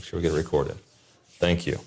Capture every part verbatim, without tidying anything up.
Make sure we get it recorded. Thank you.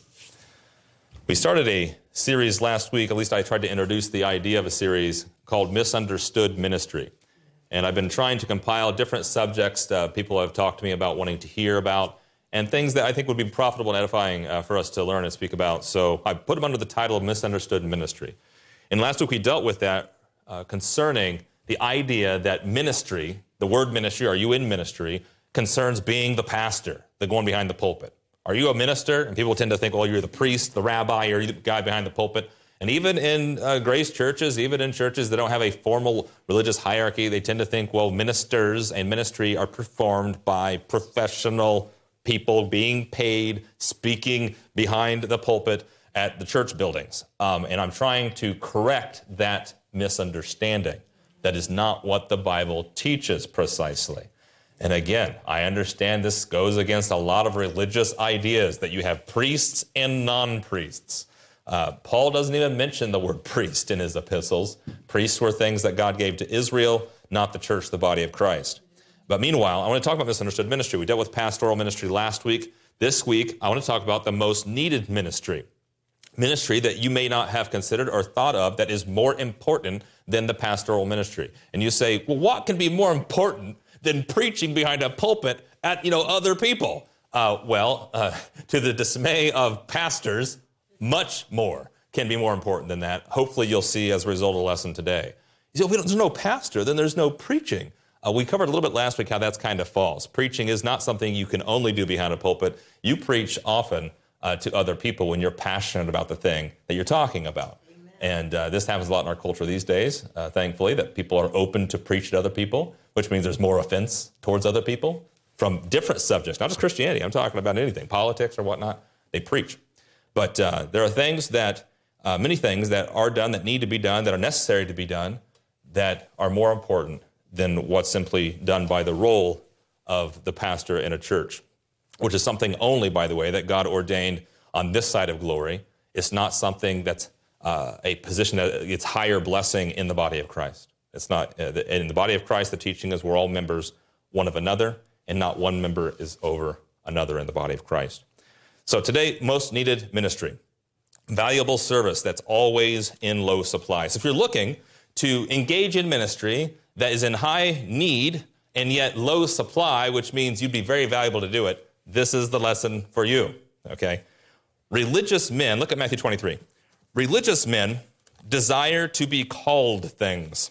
We started a series last week, at least I tried to introduce the idea of a series called Misunderstood Ministry. And I've been trying to compile different subjects uh, people have talked to me about wanting to hear about, and things that I think would be profitable and edifying uh, for us to learn and speak about. So I put them under the title of Misunderstood Ministry. And last week we dealt with that uh, concerning the idea that ministry, the word ministry, are you in ministry, concerns being the pastor, the one behind the pulpit. Are you a minister? And people tend to think, well, you're the priest, the rabbi, you're the guy behind the pulpit. And even in uh, grace churches, even in churches that don't have a formal religious hierarchy, they tend to think, well, ministers and ministry are performed by professional people being paid, speaking behind the pulpit at the church buildings. Um, and I'm trying to correct that misunderstanding. That is not what the Bible teaches precisely. And again, I understand this goes against a lot of religious ideas that you have priests and non-priests. Uh, Paul doesn't even mention the word priest in his epistles. Priests were things that God gave to Israel, not the church, the body of Christ. But meanwhile, I want to talk about misunderstood ministry. We dealt with pastoral ministry last week. This week, I want to talk about the most needed ministry. Ministry that you may not have considered or thought of that is more important than the pastoral ministry. And you say, well, what can be more important than preaching behind a pulpit at, you know, other people? Uh, well, uh, to the dismay of pastors, much more can be more important than that. Hopefully you'll see as a result of the lesson today. You say, well, there's no pastor, then there's no preaching. Uh, we covered a little bit last week how that's kind of false. Preaching is not something you can only do behind a pulpit. You preach often uh, to other people when you're passionate about the thing that you're talking about. Amen. And uh, this happens a lot in our culture these days, uh, thankfully, that people are open to preach to other people, which means there's more offense towards other people from different subjects, not just Christianity. I'm talking about anything, politics or whatnot. They preach. But uh, there are things that, uh, many things that are done, that need to be done, that are necessary to be done, that are more important than what's simply done by the role of the pastor in a church, which is something only, by the way, that God ordained on this side of glory. It's not something that's uh, a position that gets higher blessing in the body of Christ. It's not. Uh, in the body of Christ, the teaching is we're all members one of another, and not one member is over another in the body of Christ. So today, most needed ministry, valuable service that's always in low supply. So if you're looking to engage in ministry that is in high need and yet low supply, which means you'd be very valuable to do it, this is the lesson for you, okay? Religious men, look at Matthew twenty-three. Religious men desire to be called things,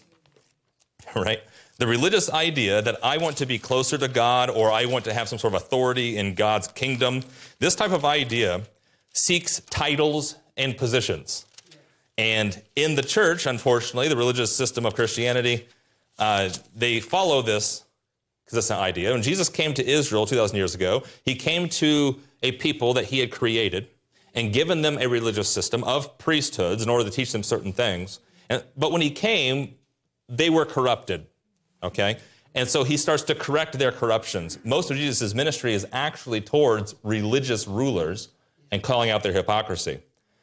right? The religious idea that I want to be closer to God or I want to have some sort of authority in God's kingdom, this type of idea seeks titles and positions. And in the church, unfortunately, the religious system of Christianity, uh, they follow this because that's an idea. When Jesus came to Israel two thousand years ago, he came to a people that he had created and given them a religious system of priesthoods in order to teach them certain things. And, but when he came, they were corrupted, okay? And so he starts to correct their corruptions. Most of Jesus' ministry is actually towards religious rulers and calling out their hypocrisy.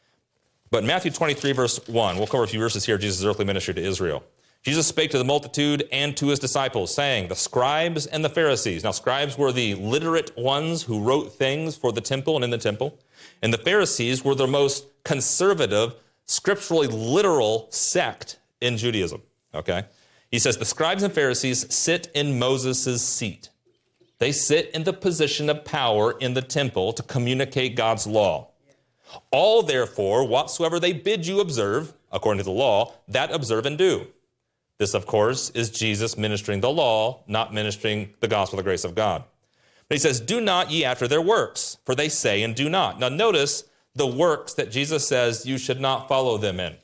But in Matthew twenty-three, verse one, we'll cover a few verses here of Jesus' earthly ministry to Israel. Jesus spake to the multitude and to his disciples, saying, the scribes and the Pharisees. Now, scribes were the literate ones who wrote things for the temple and in the temple. And the Pharisees were the most conservative, scripturally literal sect in Judaism, okay? He says, the scribes and Pharisees sit in Moses' seat. They sit in the position of power in the temple to communicate God's law. All, therefore, whatsoever they bid you observe, according to the law, that observe and do. This, of course, is Jesus ministering the law, not ministering the gospel of the grace of God. But he says, do not ye after their works, for they say and do not. Now notice the works that Jesus says you should not follow them in.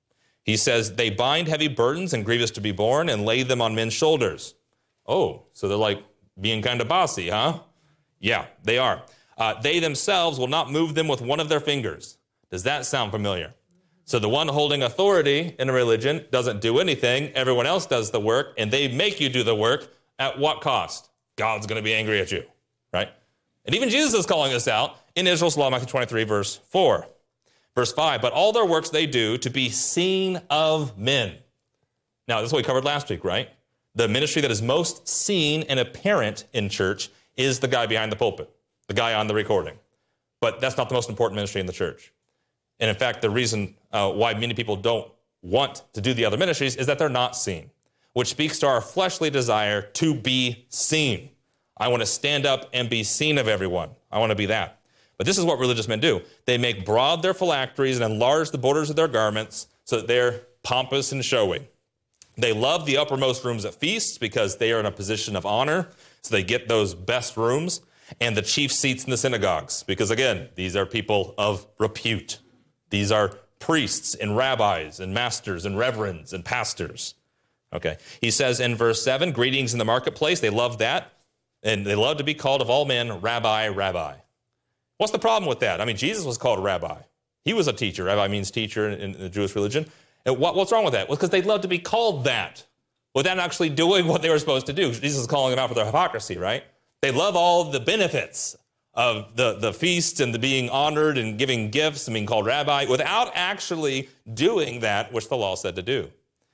He says, they bind heavy burdens and grievous to be borne and lay them on men's shoulders. Oh, so they're like being kind of bossy, huh? Yeah, they are. Uh, they themselves will not move them with one of their fingers. Does that sound familiar? So the one holding authority in a religion doesn't do anything. Everyone else does the work, and they make you do the work. At what cost? God's going to be angry at you, right? And even Jesus is calling us out in Israel's law, Matthew twenty-three, verse four. Verse five, but all their works they do to be seen of men. Now, this is what we covered last week, right? The ministry that is most seen and apparent in church is the guy behind the pulpit. the guy on the recording. But that's not the most important ministry in the church. And in fact, the reason uh, why many people don't want to do the other ministries is that they're not seen, which speaks to our fleshly desire to be seen. I want to stand up and be seen of everyone. I want to be that. But this is what religious men do. They make broad their phylacteries and enlarge the borders of their garments so that they're pompous and showy. They love the uppermost rooms at feasts because they are in a position of honor, so they get those best rooms, and the chief seats in the synagogues because, again, these are people of repute. These are priests and rabbis and masters and reverends and pastors. Okay. He says in verse seven, greetings in the marketplace. They love that, and they love to be called of all men, rabbi, rabbi. What's the problem with that? I mean, Jesus was called a rabbi. He was a teacher. Rabbi means teacher in, in the Jewish religion. And what, what's wrong with that? Well, because they love to be called that without actually doing what they were supposed to do. Jesus is calling them out for their hypocrisy, right? They love all of the benefits of the, the feast and the being honored and giving gifts and being called rabbi without actually doing that which the law said to do.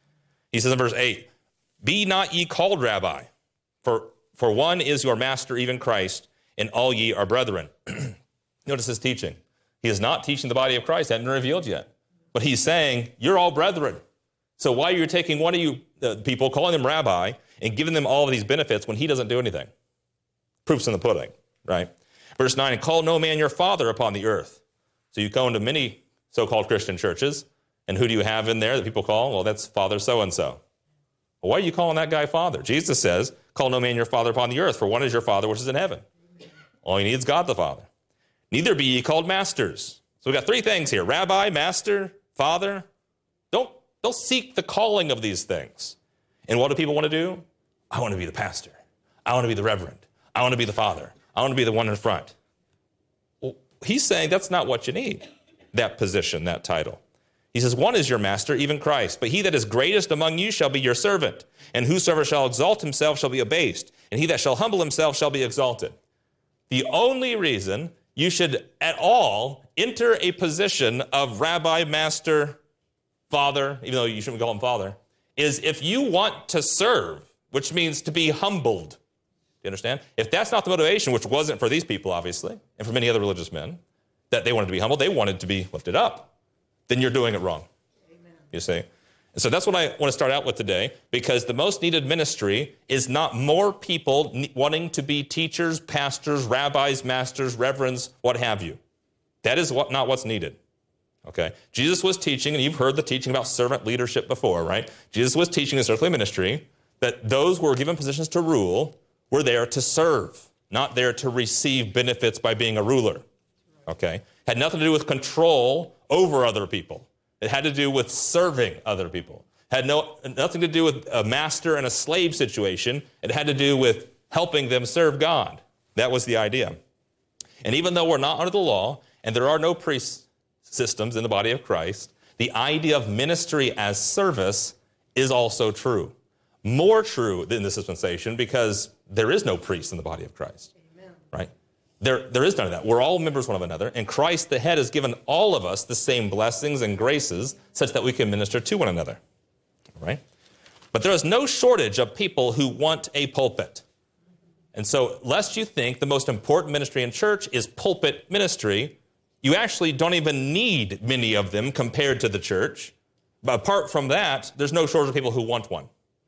He says in verse eight, be not ye called rabbi, for, for one is your master, even Christ, and all ye are brethren. Notice his teaching. He is not teaching the body of Christ, hadn't been revealed yet. But he's saying, you're all brethren. So why are you taking one of you uh, people, calling them rabbi, and giving them all of these benefits when he doesn't do anything? Proof's in the pudding, right? Verse nine, and call no man your father upon the earth. So you go into many so-called Christian churches, and who do you have in there that people call? Well, that's Father so-and-so. Well, why are you calling that guy Father? Jesus says, call no man your father upon the earth, for one is your Father which is in heaven. All you need is God the Father. Neither be ye called masters. So we've got three things here, rabbi, master, Father. Don't, don't seek the calling of these things. And what do people want to do? I want to be the pastor. I want to be the reverend. I want to be the father. I want to be the one in front. Well, he's saying that's not what you need, that position, that title. He says, one is your master, even Christ. But he that is greatest among you shall be your servant. And whosoever shall exalt himself shall be abased. And he that shall humble himself shall be exalted. The only reason you should at all enter a position of rabbi, master, father, even though you shouldn't call him father, is if you want to serve, which means to be humbled. Do you understand? If that's not the motivation, which wasn't for these people, obviously, and for many other religious men, that they wanted to be humbled, they wanted to be lifted up, then you're doing it wrong. Amen. You see? And so that's what I want to start out with today, because the most needed ministry is not more people wanting to be teachers, pastors, rabbis, masters, reverends, what have you. That is what, not what's needed. Okay? Jesus was teaching, and you've heard the teaching about servant leadership before, right? Jesus was teaching his earthly ministry that those who were given positions to rule were there to serve, not there to receive benefits by being a ruler. Okay? Had nothing to do with control over other people. It had to do with serving other people. Had no, nothing to do with a master and a slave situation. It had to do with helping them serve God. That was the idea. And even though we're not under the law, and there are no priest systems in the body of Christ, the idea of ministry as service is also true. More true than this dispensation, because there is no priest in the body of Christ. Amen. Right? There, there is none of that. We're all members one of another, and Christ, the head, has given all of us the same blessings and graces such that we can minister to one another, right? But there is no shortage of people who want a pulpit. And so, lest you think the most important ministry in church is pulpit ministry, you actually don't even need many of them compared to the church. But apart from that, there's no shortage of people who want one,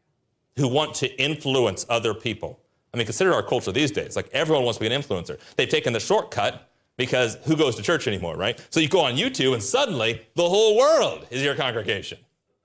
who want to influence other people. I mean, consider our culture these days. Like, everyone wants to be an influencer. They've taken the shortcut because who goes to church anymore, right? So you go on YouTube and suddenly the whole world is your congregation.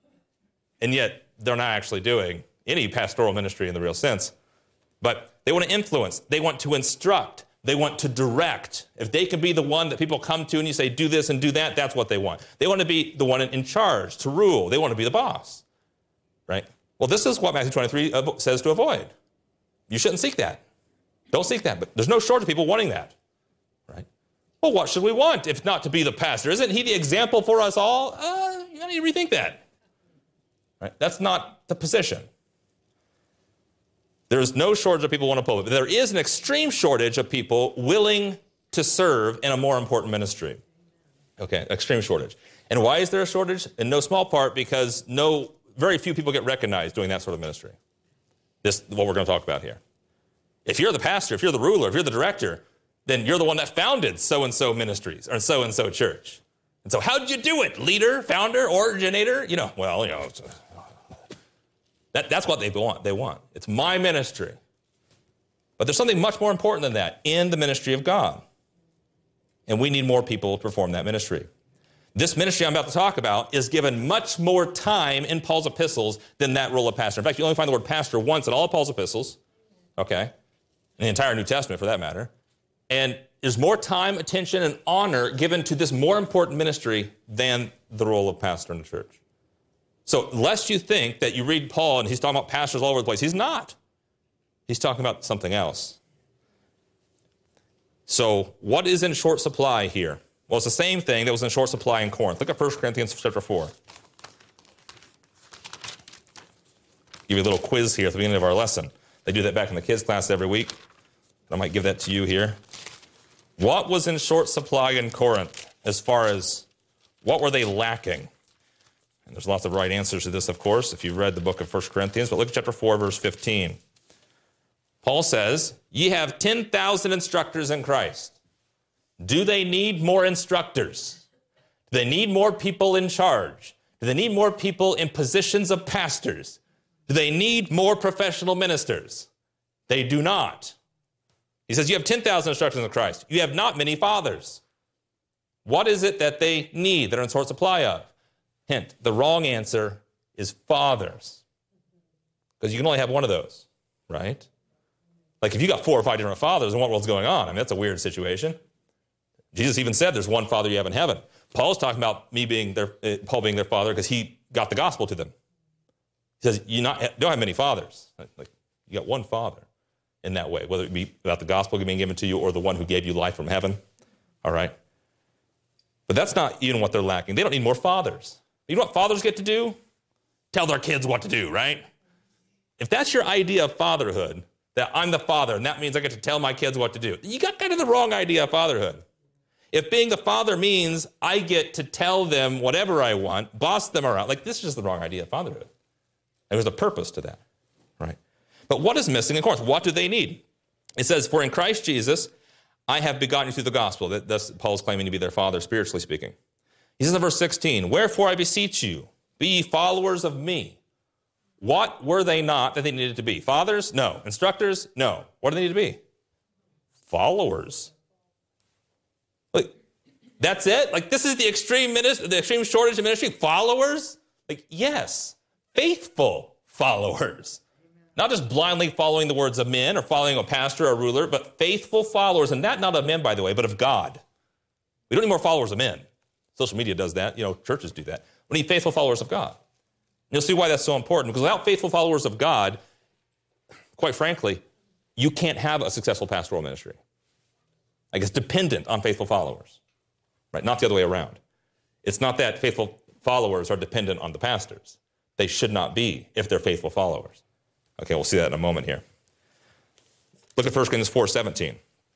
And yet they're not actually doing any pastoral ministry in the real sense. But they want to influence. They want to instruct. They want to direct. If they can be the one that people come to and you say, do this and do that, that's what they want. They want to be the one in charge, to rule. They want to be the boss, right? Well, this is what Matthew twenty-three says to avoid. You shouldn't seek that. Don't seek that. But there's no shortage of people wanting that, right? Well, what should we want if not to be the pastor? Isn't he the example for us all? Uh, you need to rethink that, right? That's not the position. There is no shortage of people who want to pulpit. But there is an extreme shortage of people willing to serve in a more important ministry. Okay, extreme shortage. And why is there a shortage? In no small part because no, very few people get recognized doing that sort of ministry. This is what we're going to talk about here. If you're the pastor, if you're the ruler, if you're the director, then you're the one that founded so-and-so ministries or so-and-so church. And so how'd you do it? Leader, founder, originator? You know, well, you know, that, that's what they want. They want. It's my ministry. But there's something much more important than that in the ministry of God. And we need more people to perform that ministry. This ministry I'm about to talk about is given much more time in Paul's epistles than that role of pastor. In fact, you only find the word pastor once in all of Paul's epistles, okay, in the entire New Testament for that matter. And there's more time, attention, and honor given to this more important ministry than the role of pastor in the church. So lest you think that you read Paul and he's talking about pastors all over the place, he's not. He's talking about something else. So what is in short supply here? Well, it's the same thing that was in short supply in Corinth. Look at First Corinthians chapter four. Give you a little quiz here at the beginning of our lesson. They do that back in the kids' class every week. I might give that to you here. What was in short supply in Corinth as far as what were they lacking? And there's lots of right answers to this, of course, if you've read the book of First Corinthians. But look at chapter four, verse fifteen. Paul says, ye have ten thousand instructors in Christ. Do they need more instructors? Do they need more people in charge? Do they need more people in positions of pastors? Do they need more professional ministers? They do not. He says, you have ten thousand instructors in Christ. You have not many fathers. What is it that they need, that are in short supply of? Hint, the wrong answer is fathers. Because you can only have one of those, right? Like if you got four or five different fathers, then what world's going on? I mean, that's a weird situation. Jesus even said there's one father you have in heaven. Paul's talking about me being their, uh, Paul being their father because he got the gospel to them. He says, you not, don't have many fathers. Like, you got one father in that way, whether it be about the gospel being given to you or the one who gave you life from heaven. All right? But that's not even what they're lacking. They don't need more fathers. You know what fathers get to do? Tell their kids what to do, right? If that's your idea of fatherhood, that I'm the father and that means I get to tell my kids what to do, you got kind of the wrong idea of fatherhood. If being the father means I get to tell them whatever I want, boss them around, like this is just the wrong idea of fatherhood. And there's a purpose to that, right? But what is missing in Corinth? What do they need? It says, for in Christ Jesus, I have begotten you through the gospel. That, that's Paul's claiming to be their father, spiritually speaking. He says in verse sixteen, wherefore I beseech you, be ye followers of me. What were they not that they needed to be? Fathers? No. Instructors? No. What do they need to be? Followers. Like, that's it? Like, this is the extreme ministry, the extreme shortage of ministry? Followers? Like, yes. Faithful followers. Not just blindly following the words of men or following a pastor or a ruler, but faithful followers. And that not of men, by the way, but of God. We don't need more followers of men. Social media does that. You know, churches do that. We need faithful followers of God. And you'll see why that's so important. Because without faithful followers of God, quite frankly, you can't have a successful pastoral ministry. Like, it's dependent on faithful followers, right? Not the other way around. It's not that faithful followers are dependent on the pastors. They should not be if they're faithful followers. Okay, we'll see that in a moment here. Look at First Corinthians four seventeen.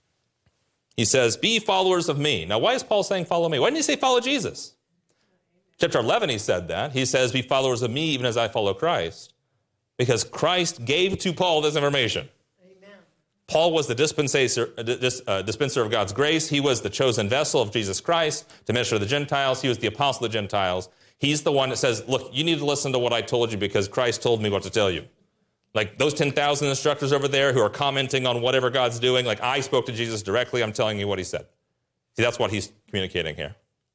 He says, be followers of me. Now, why is Paul saying follow me? Why didn't he say follow Jesus? Chapter eleven, he said that. He says, be followers of me even as I follow Christ. Because Christ gave to Paul this information. Amen. Paul was the dispenser, uh, dispenser of God's grace. He was the chosen vessel of Jesus Christ to minister to the Gentiles. He was the apostle of the Gentiles. He's the one that says, look, you need to listen to what I told you because Christ told me what to tell you. Like those ten thousand instructors over there who are commenting on whatever God's doing, like I spoke to Jesus directly, I'm telling you what he said. See, that's what he's communicating here.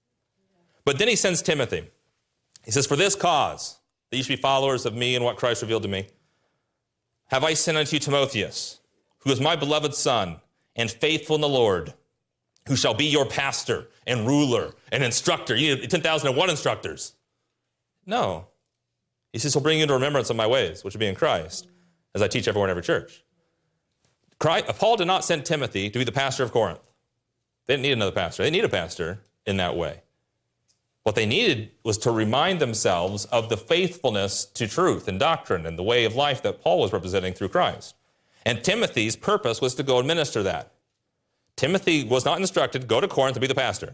But then he sends Timothy. He says, for this cause, that you should be followers of me and what Christ revealed to me, have I sent unto you Timotheus, who is my beloved son and faithful in the Lord, who shall be your pastor and ruler and instructor. You need ten thousand one instructors. No. He says, he'll bring you into remembrance of my ways, which will be in Christ, as I teach everyone in every church. Christ, Paul did not send Timothy to be the pastor of Corinth. They didn't need another pastor. They didn't need a pastor in that way. What they needed was to remind themselves of the faithfulness to truth and doctrine and the way of life that Paul was representing through Christ. And Timothy's purpose was to go and minister that. Timothy was not instructed, go to Corinth to be the pastor.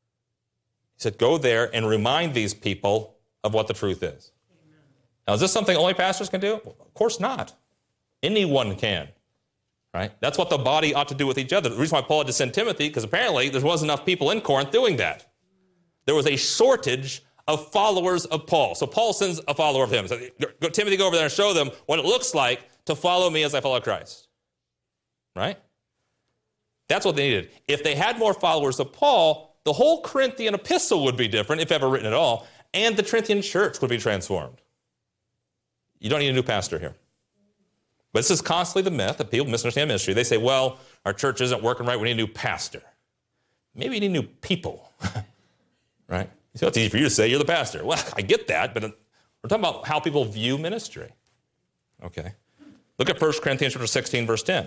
He said, go there and remind these people of what the truth is. Now, is this something only pastors can do? Well, of course not. Anyone can. right? That's what the body ought to do with each other. The reason why Paul had to send Timothy, because apparently there wasn't enough people in Corinth doing that. There was a shortage of followers of Paul. So Paul sends a follower of him. So go, Timothy, go over there and show them what it looks like to follow me as I follow Christ. Right? That's what they needed. If they had more followers of Paul, the whole Corinthian epistle would be different, if ever written at all, and the Corinthian church would be transformed. You don't need a new pastor here. But this is constantly the myth that people misunderstand ministry. They say, well, our church isn't working right. We need a new pastor. Maybe you need new people. Right? So it's easy for you to say you're the pastor. Well, I get that, but we're talking about how people view ministry. Okay. Look at First Corinthians chapter sixteen, verse ten.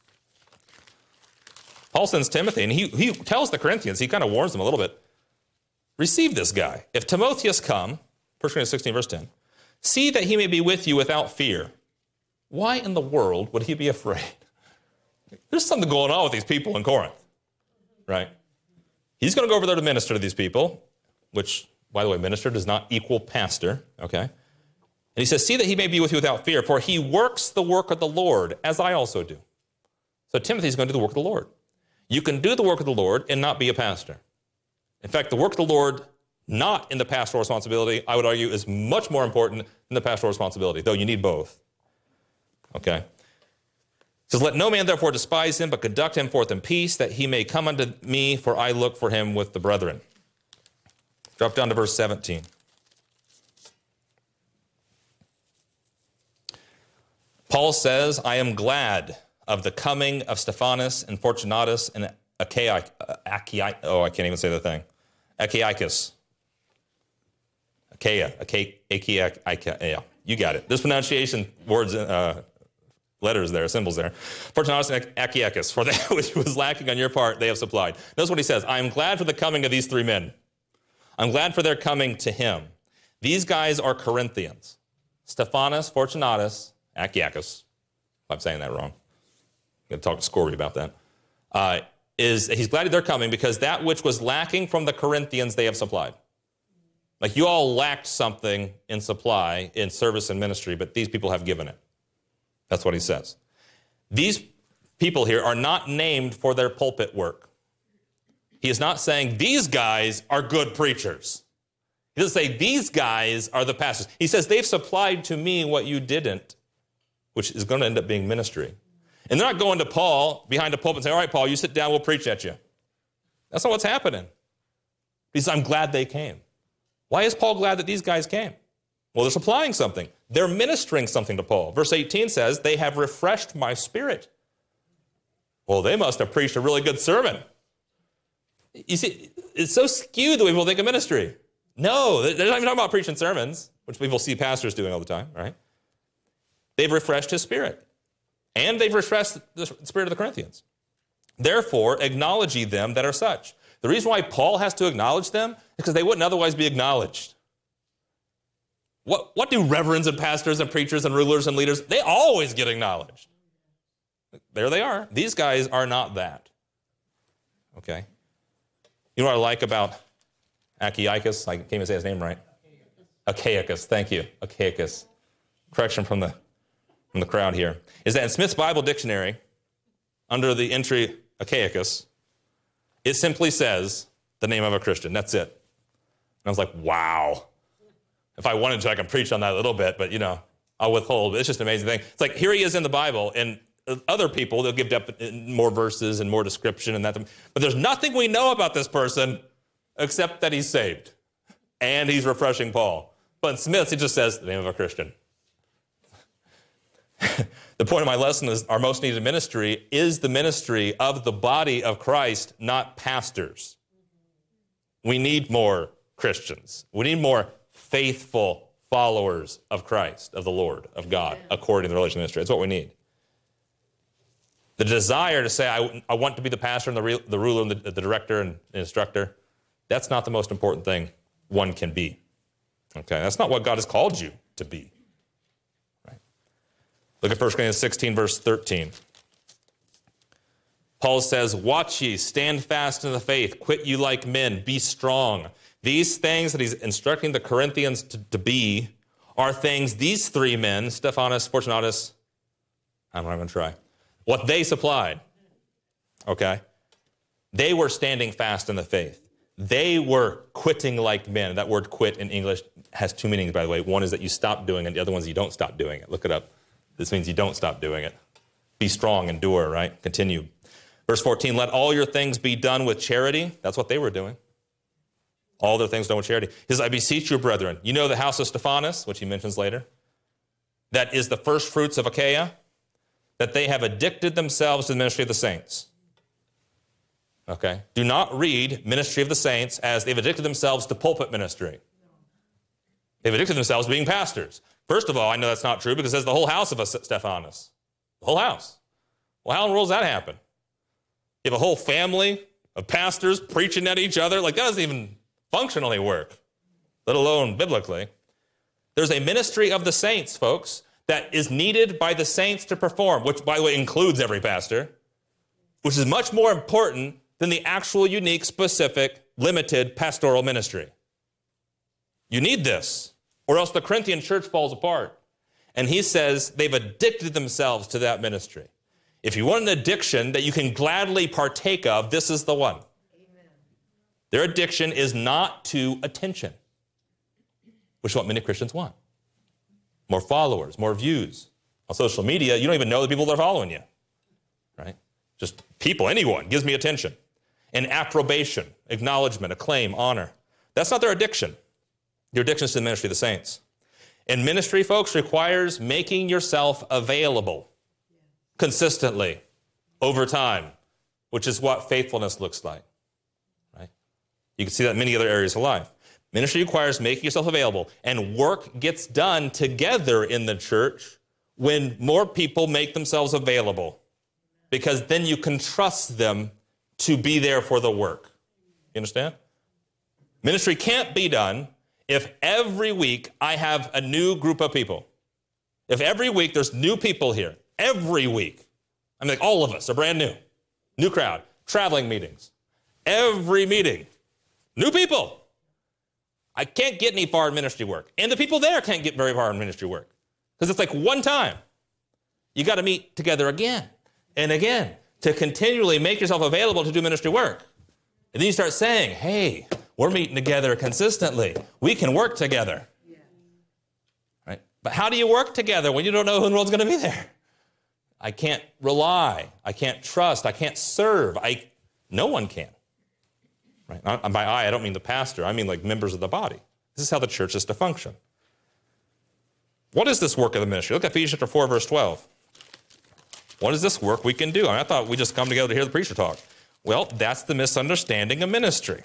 Paul sends Timothy, and he, he tells the Corinthians, he kind of warns them a little bit, receive this guy. If Timotheus come, First Corinthians sixteen, verse ten, see that he may be with you without fear. Why in the world would he be afraid? There's something going on with these people in Corinth, right? He's going to go over there to minister to these people, which, by the way, minister does not equal pastor, okay? And he says, see that he may be with you without fear, for he works the work of the Lord, as I also do. So Timothy's going to do the work of the Lord. You can do the work of the Lord and not be a pastor. In fact, the work of the Lord, not in the pastoral responsibility, I would argue, is much more important than the pastoral responsibility, though you need both. Okay? It says, let no man therefore despise him, but conduct him forth in peace, that he may come unto me, for I look for him with the brethren. Drop down to verse seventeen. Paul says, I am glad of the coming of Stephanas and Fortunatus and Achaia, Achaia, oh, I can't even say the thing. Achaicus. Achaia, Achaia, Achaia. You got it. There's pronunciation words, uh, letters there, symbols there. Fortunatus and Achaicus, for that which was lacking on your part, they have supplied. Notice what he says. I am glad for the coming of these three men. I'm glad for their coming to him. These guys are Corinthians. Stephanas, Fortunatus, Achaicus, if I'm saying that wrong. I'm going to talk to Scory about that. Uh, is he's glad they're coming because that which was lacking from the Corinthians they have supplied. Like you all lacked something in supply, in service and ministry, but these people have given it. That's what he says. These people here are not named for their pulpit work. He is not saying these guys are good preachers. He doesn't say these guys are the pastors. He says they've supplied to me what you didn't, which is going to end up being ministry. And they're not going to Paul behind the pulpit and saying, all right, Paul, you sit down, we'll preach at you. That's not what's happening. He says, I'm glad they came. Why is Paul glad that these guys came? Well, they're supplying something. They're ministering something to Paul. Verse eighteen says, they have refreshed my spirit. Well, they must have preached a really good sermon. You see, it's so skewed the way people think of ministry. No, they're not even talking about preaching sermons, which people see pastors doing all the time, right? They've refreshed his spirit. And they've refreshed the spirit of the Corinthians. Therefore, acknowledge ye them that are such. The reason why Paul has to acknowledge them is because they wouldn't otherwise be acknowledged. What, what do reverends and pastors and preachers and rulers and leaders? They always get acknowledged. There they are. These guys are not that. Okay? You know what I like about Achaicus? I can't even say his name right. Achaicus. Thank you. Achaicus. Correction from the from the crowd here. Is that in Smith's Bible Dictionary, under the entry Achaicus, it simply says the name of a Christian. That's it. And I was like, wow. If I wanted to, I could preach on that a little bit, but, you know, I'll withhold. It's just an amazing thing. It's like, here he is in the Bible, and other people, they'll give more verses and more description and that. But there's nothing we know about this person except that he's saved. And he's refreshing Paul. But in Smith's, it just says the name of a Christian. The point of my lesson is our most needed ministry is the ministry of the body of Christ, not pastors. We need more Christians. We need more faithful followers of Christ, of the Lord, of God, according to the religious ministry. That's what we need. The desire to say, I, I want to be the pastor and the, re, the ruler and the, the director and the instructor, that's not the most important thing one can be. Okay, that's not what God has called you to be. Right? Look at First Corinthians sixteen, verse thirteen. Paul says, watch ye, stand fast in the faith, quit you like men, be strong. These things that he's instructing the Corinthians to, to be are things these three men, Stephanas, Fortunatus, I'm not going to try, what they supplied. Okay? They were standing fast in the faith. They were quitting like men. That word quit in English has two meanings, by the way. One is that you stop doing it. The other one is you don't stop doing it. Look it up. This means you don't stop doing it. Be strong, endure, right? Continue. Verse fourteen, let all your things be done with charity. That's what they were doing. All their things done with charity. He says, I beseech you, brethren. You know the house of Stephanas, which he mentions later. That is the first fruits of Achaia. That they have addicted themselves to the ministry of the saints. Okay? Do not read ministry of the saints as they've addicted themselves to pulpit ministry. They've addicted themselves to being pastors. First of all, I know that's not true because it says the whole house of Stephanas. The whole house. Well, how in the world does that happen? You have a whole family of pastors preaching at each other. Like, that doesn't even functionally work, let alone biblically. There's a ministry of the saints, folks, that is needed by the saints to perform, which, by the way, includes every pastor, which is much more important than the actual unique, specific, limited pastoral ministry. You need this, or else the Corinthian church falls apart. And he says they've addicted themselves to that ministry. If you want an addiction that you can gladly partake of, this is the one. Amen. Their addiction is not to attention, which is what many Christians want. More followers, more views. On social media, you don't even know the people that are following you, right? Just people, anyone, gives me attention. And approbation, acknowledgement, acclaim, honor. That's not their addiction. Your addiction is to the ministry of the saints. And ministry, folks, requires making yourself available consistently over time, which is what faithfulness looks like, right? You can see that in many other areas of life. Ministry requires making yourself available, and work gets done together in the church when more people make themselves available, because then you can trust them to be there for the work. You understand? Ministry can't be done if every week I have a new group of people. If every week there's new people here, every week, I mean, like all of us are brand new, new crowd, traveling meetings, every meeting, new people. I can't get any far in ministry work. And the people there can't get very far in ministry work because it's like one time. You got to meet together again and again to continually make yourself available to do ministry work. And then you start saying, hey, we're meeting together consistently. We can work together. Yeah. Right? But how do you work together when you don't know who in the world's going to be there? I can't rely. I can't trust. I can't serve. I, no one can. Right? And by I, I don't mean the pastor. I mean like members of the body. This is how the church is to function. What is this work of the ministry? Look at Ephesians chapter four, verse twelve. What is this work we can do? I mean, I thought we just come together to hear the preacher talk. Well, that's the misunderstanding of ministry.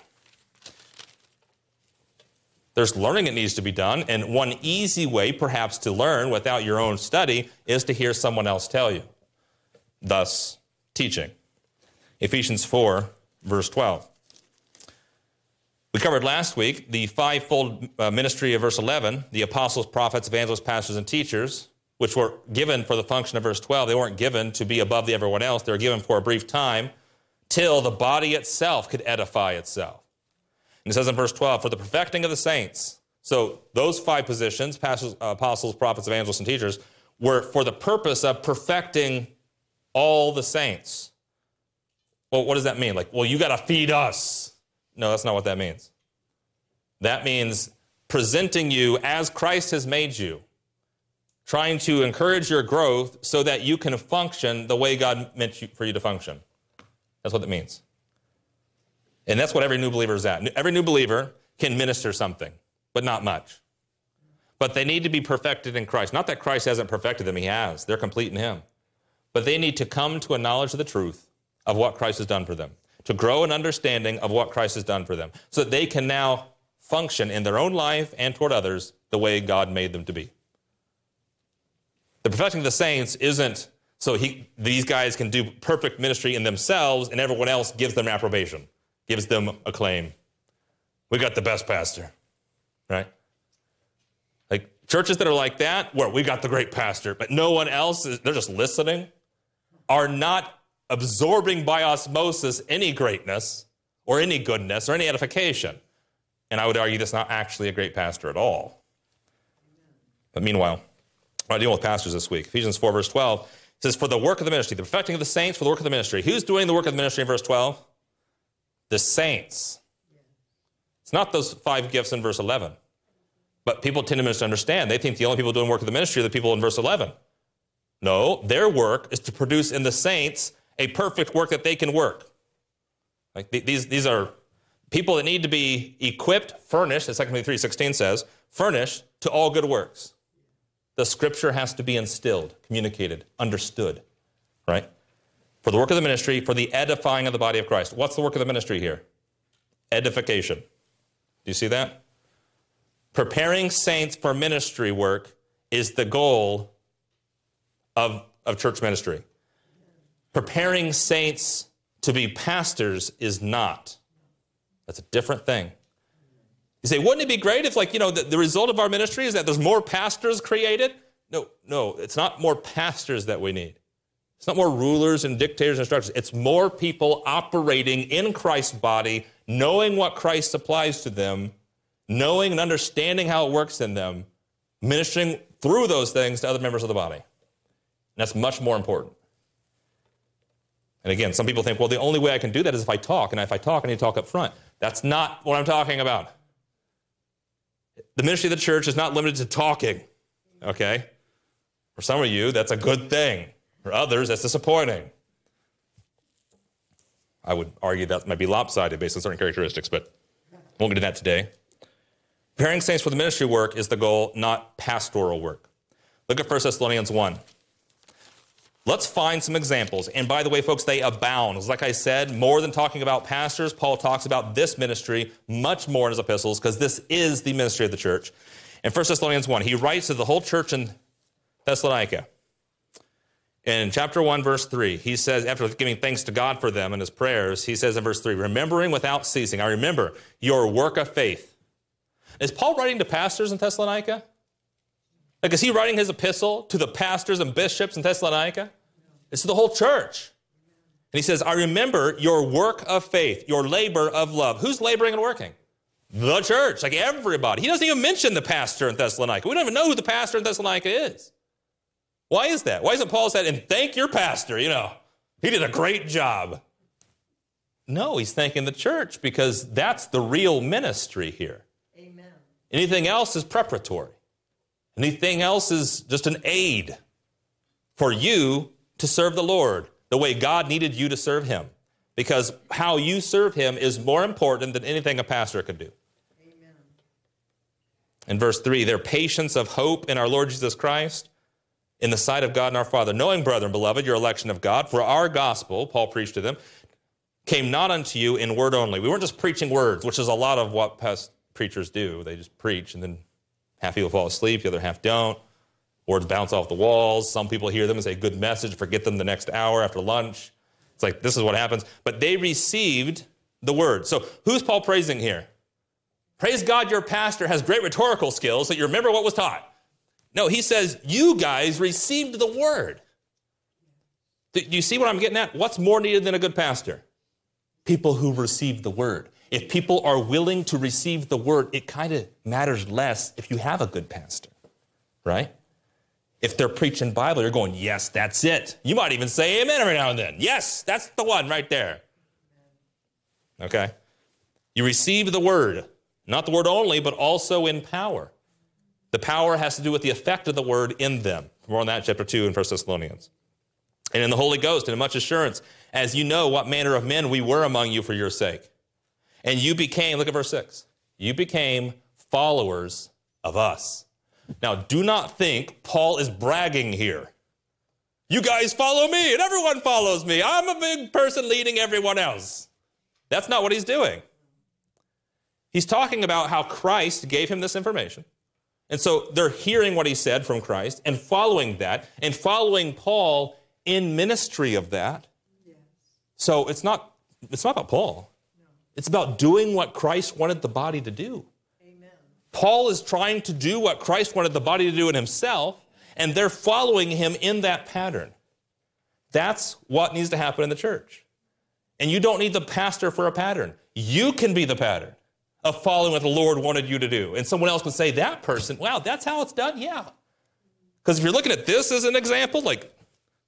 There's learning that needs to be done, and one easy way, perhaps, to learn without your own study is to hear someone else tell you. Thus, teaching. Ephesians four, verse twelve. We covered last week the fivefold uh, ministry of verse eleven, the apostles, prophets, evangelists, pastors, and teachers, which were given for the function of verse twelve. They weren't given to be above the everyone else. They were given for a brief time till the body itself could edify itself. And it says in verse twelve, for the perfecting of the saints. So those five positions, pastors, uh, apostles, prophets, evangelists, and teachers, were for the purpose of perfecting all the saints. Well, what does that mean? Like, well, you got to feed us. No, that's not what that means. That means presenting you as Christ has made you, trying to encourage your growth so that you can function the way God meant you, for you to function. That's what that means. And that's what every new believer is at. Every new believer can minister something, but not much. But they need to be perfected in Christ. Not that Christ hasn't perfected them. He has. They're complete in him. But they need to come to a knowledge of the truth of what Christ has done for them, to grow an understanding of what Christ has done for them, so that they can now function in their own life and toward others the way God made them to be. The perfecting of the saints isn't so he, these guys can do perfect ministry in themselves and everyone else gives them approbation, gives them acclaim. We got the best pastor, right? Like churches that are like that, where we got the great pastor, but no one else, is, they're just listening, are not absorbing by osmosis any greatness or any goodness or any edification. And I would argue that's not actually a great pastor at all. But meanwhile, I'm dealing with pastors this week. Ephesians four, verse twelve says, for the work of the ministry, the perfecting of the saints, for the work of the ministry. Who's doing the work of the ministry in verse twelve? The saints. It's not those five gifts in verse eleven. But people tend to misunderstand. They think the only people doing work of the ministry are the people in verse eleven. No, their work is to produce in the saints a perfect work that they can work. Like these, these are people that need to be equipped, furnished, as Second Timothy three sixteen says, furnished to all good works. The scripture has to be instilled, communicated, understood, right? For the work of the ministry, for the edifying of the body of Christ. What's the work of the ministry here? Edification. Do you see that? Preparing saints for ministry work is the goal of, of church ministry. Preparing saints to be pastors is not. That's a different thing. You say, wouldn't it be great if, like, you know, the, the result of our ministry is that there's more pastors created? No, no, it's not more pastors that we need. It's not more rulers and dictators and instructors. It's more people operating in Christ's body, knowing what Christ supplies to them, knowing and understanding how it works in them, ministering through those things to other members of the body. And that's much more important. And again, some people think, well, the only way I can do that is if I talk, and if I talk, I need to talk up front. That's not what I'm talking about. The ministry of the church is not limited to talking, okay? For some of you, that's a good thing. For others, that's disappointing. I would argue that might be lopsided based on certain characteristics, but won't get into that today. Preparing saints for the ministry work is the goal, not pastoral work. Look at First Thessalonians one. Let's find some examples. And by the way, folks, they abound. Like I said, more than talking about pastors, Paul talks about this ministry much more in his epistles because this is the ministry of the church. In First Thessalonians one, he writes to the whole church in Thessalonica. In chapter one, verse three, he says, after giving thanks to God for them in his prayers, he says in verse three, remembering without ceasing, I remember your work of faith. Is Paul writing to pastors in Thessalonica? Like, is he writing his epistle to the pastors and bishops in Thessalonica? It's to the whole church. And he says, I remember your work of faith, your labor of love. Who's laboring and working? The church, like everybody. He doesn't even mention the pastor in Thessalonica. We don't even know who the pastor in Thessalonica is. Why is that? Why isn't Paul said, and thank your pastor, you know, he did a great job. No, he's thanking the church because that's the real ministry here. Amen. Anything else is preparatory. Anything else is just an aid for you to serve the Lord the way God needed you to serve him. Because how you serve him is more important than anything a pastor could do. Amen. In verse three, their patience of hope in our Lord Jesus Christ in the sight of God and our Father, knowing, brethren, beloved, your election of God, for our gospel, Paul preached to them, came not unto you in word only. We weren't just preaching words, which is a lot of what past preachers do. They just preach and then half people fall asleep, the other half don't. Words bounce off the walls. Some people hear them and say, good message, forget them the next hour after lunch. It's like, this is what happens. But they received the word. So who's Paul praising here? Praise God, your pastor has great rhetorical skills that you remember what was taught. No, he says, you guys received the word. Do you see what I'm getting at? What's more needed than a good pastor? People who receive the word. If people are willing to receive the word, it kind of matters less if you have a good pastor, right? If they're preaching Bible, you're going, yes, that's it. You might even say amen every now and then. Yes, that's the one right there. Okay? You receive the word, not the word only, but also in power. The power has to do with the effect of the word in them. More on that, chapter two in First Thessalonians. And in the Holy Ghost, and in much assurance, as you know what manner of men we were among you for your sake. And you became, look at verse six, you became followers of us. Now, do not think Paul is bragging here. You guys follow me, and everyone follows me. I'm a big person leading everyone else. That's not what he's doing. He's talking about how Christ gave him this information. And so they're hearing what he said from Christ and following that and following Paul in ministry of that. Yes. So it's not, it's not about Paul. No. It's about doing what Christ wanted the body to do. Amen. Paul is trying to do what Christ wanted the body to do in himself, and they're following him in that pattern. That's what needs to happen in the church. And you don't need the pastor for a pattern. You can be the pattern of following what the Lord wanted you to do. And someone else can say, that person, wow, that's how it's done? Yeah. Because if you're looking at this as an example, like,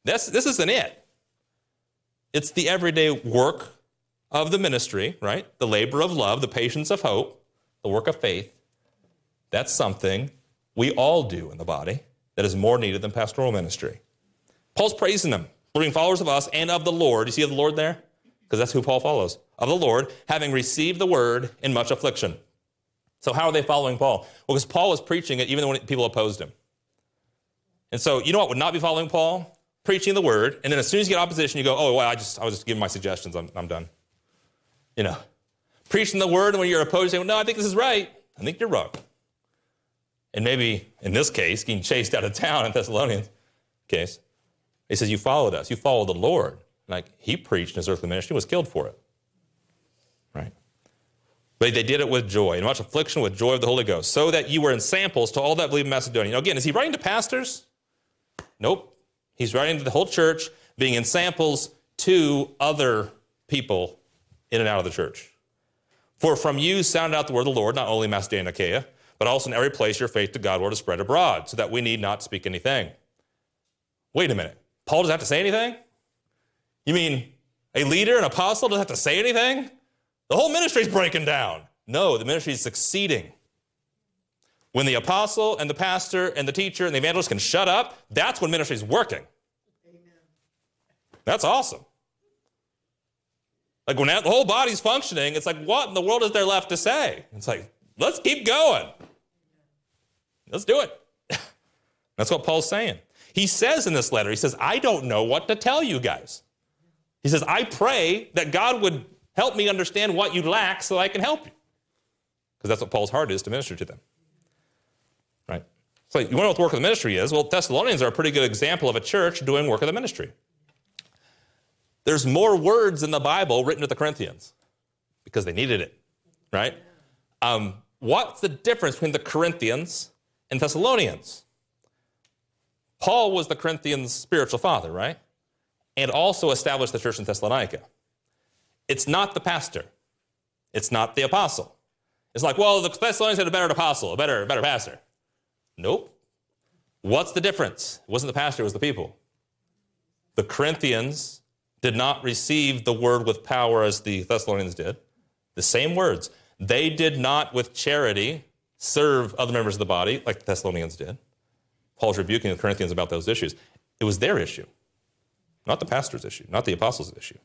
This, this isn't it. It's the everyday work of the ministry, right? The labor of love, the patience of hope, the work of faith. That's something we all do in the body that is more needed than pastoral ministry. Paul's praising them, being followers of us and of the Lord. You see the Lord there? Because that's who Paul follows. Of the Lord, having received the word in much affliction. So how are they following Paul? Well, because Paul was preaching it even when people opposed him. And so you know what would not be following Paul? Preaching the word, and then as soon as you get opposition, you go, oh, well, I just, I was just giving my suggestions. I'm, I'm done. You know, preaching the word, and when you're opposed, you say, well, no, I think this is right. I think you're wrong. And maybe, in this case, getting chased out of town in Thessalonians case, he says, you followed us. You followed the Lord. Like, he preached in his earthly ministry, was killed for it. Right? But they did it with joy, in much affliction with joy of the Holy Ghost, so that you were in samples to all that believe in Macedonia. Now, again, is he writing to pastors? Nope. He's writing to the whole church, being in samples to other people in and out of the church. For from you sounded out the word of the Lord, not only in Macedonia and Achaia, but also in every place your faith to God were to spread abroad, so that we need not speak anything. Wait a minute. Paul doesn't have to say anything? You mean a leader, an apostle, doesn't have to say anything? The whole ministry is breaking down. No, the ministry is succeeding. When the apostle and the pastor and the teacher and the evangelist can shut up, that's when ministry is working. Amen. That's awesome. Like when that, the whole body's functioning, it's like, what in the world is there left to say? It's like, let's keep going. Let's do it. That's what Paul's saying. He says in this letter, he says, I don't know what to tell you guys. He says, I pray that God would help me understand what you lack so I can help you. Because that's what Paul's heart is, to minister to them. Right? So you want to know what the work of the ministry is? Well, Thessalonians are a pretty good example of a church doing work of the ministry. There's more words in the Bible written to the Corinthians because they needed it. Right? Um, what's the difference between the Corinthians and Thessalonians? Paul was the Corinthians' spiritual father, right? And also established the church in Thessalonica. It's not the pastor. It's not the apostle. It's like, well, the Thessalonians had a better apostle, a better, a better pastor. Nope. What's the difference? It wasn't the pastor, it was the people. The Corinthians did not receive the word with power as the Thessalonians did. The same words. They did not, with charity, serve other members of the body like the Thessalonians did. Paul's rebuking the Corinthians about those issues. It was their issue, not the pastor's issue, not the apostle's issue.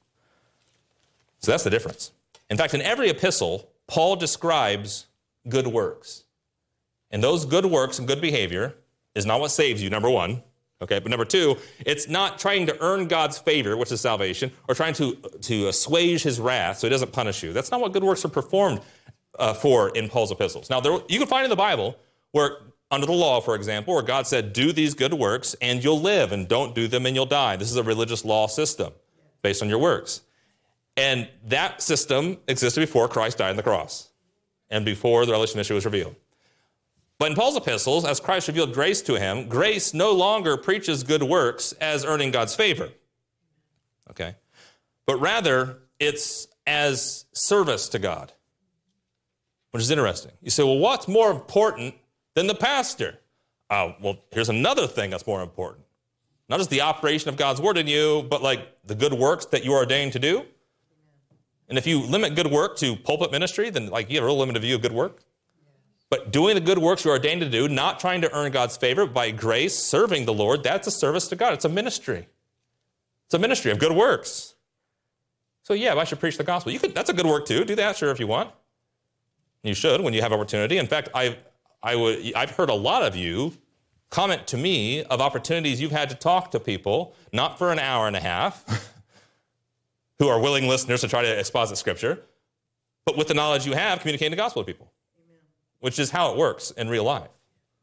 So that's the difference. In fact, in every epistle, Paul describes good works. And those good works and good behavior is not what saves you, number one. Okay, but number two, it's not trying to earn God's favor, which is salvation, or trying to, to assuage his wrath so he doesn't punish you. That's not what good works are performed uh, for in Paul's epistles. Now, there, you can find in the Bible where, under the law, for example, where God said, do these good works and you'll live, and don't do them and you'll die. This is a religious law system based on your works. And that system existed before Christ died on the cross and before the revelation issue was revealed. But in Paul's epistles, as Christ revealed grace to him, grace no longer preaches good works as earning God's favor. Okay? But rather, it's as service to God, which is interesting. You say, well, what's more important than the pastor? Uh, well, here's another thing that's more important. Not just the operation of God's word in you, but like the good works that you are ordained to do. And if you limit good work to pulpit ministry, then like you have a real limited view of good work. But doing the good works you're ordained to do, not trying to earn God's favor, by grace, serving the Lord, that's a service to God. It's a ministry. It's a ministry of good works. So yeah, I should preach the gospel. You could, that's a good work too. Do that, sure, if you want. You should when you have opportunity. In fact, I've, I would, I've heard a lot of you comment to me of opportunities you've had to talk to people, not for an hour and a half, who are willing listeners to try to exposit Scripture, but with the knowledge you have, communicating the gospel to people. Which is how it works in real life.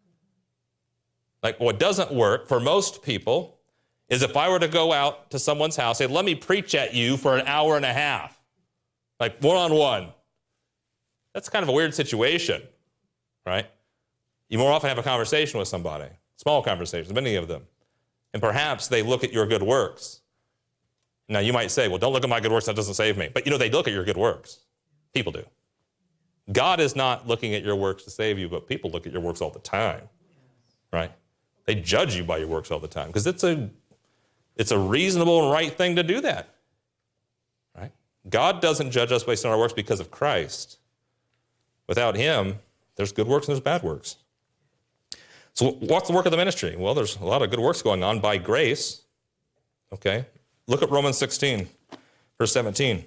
Like what doesn't work for most people is if I were to go out to someone's house, say, let me preach at you for an hour and a half, like one-on-one. That's kind of a weird situation, right? You more often have a conversation with somebody, small conversations, many of them, and perhaps they look at your good works. Now you might say, well, don't look at my good works, that doesn't save me. But you know, they look at your good works. People do. God is not looking at your works to save you, but people look at your works all the time, right? They judge you by your works all the time because it's a It's a reasonable and right thing to do that. Right? God doesn't judge us based on our works because of Christ. Without him, there's good works and there's bad works. So what's the work of the ministry? Well, there's a lot of good works going on by grace. Okay? Look at Romans sixteen, verse seventeen.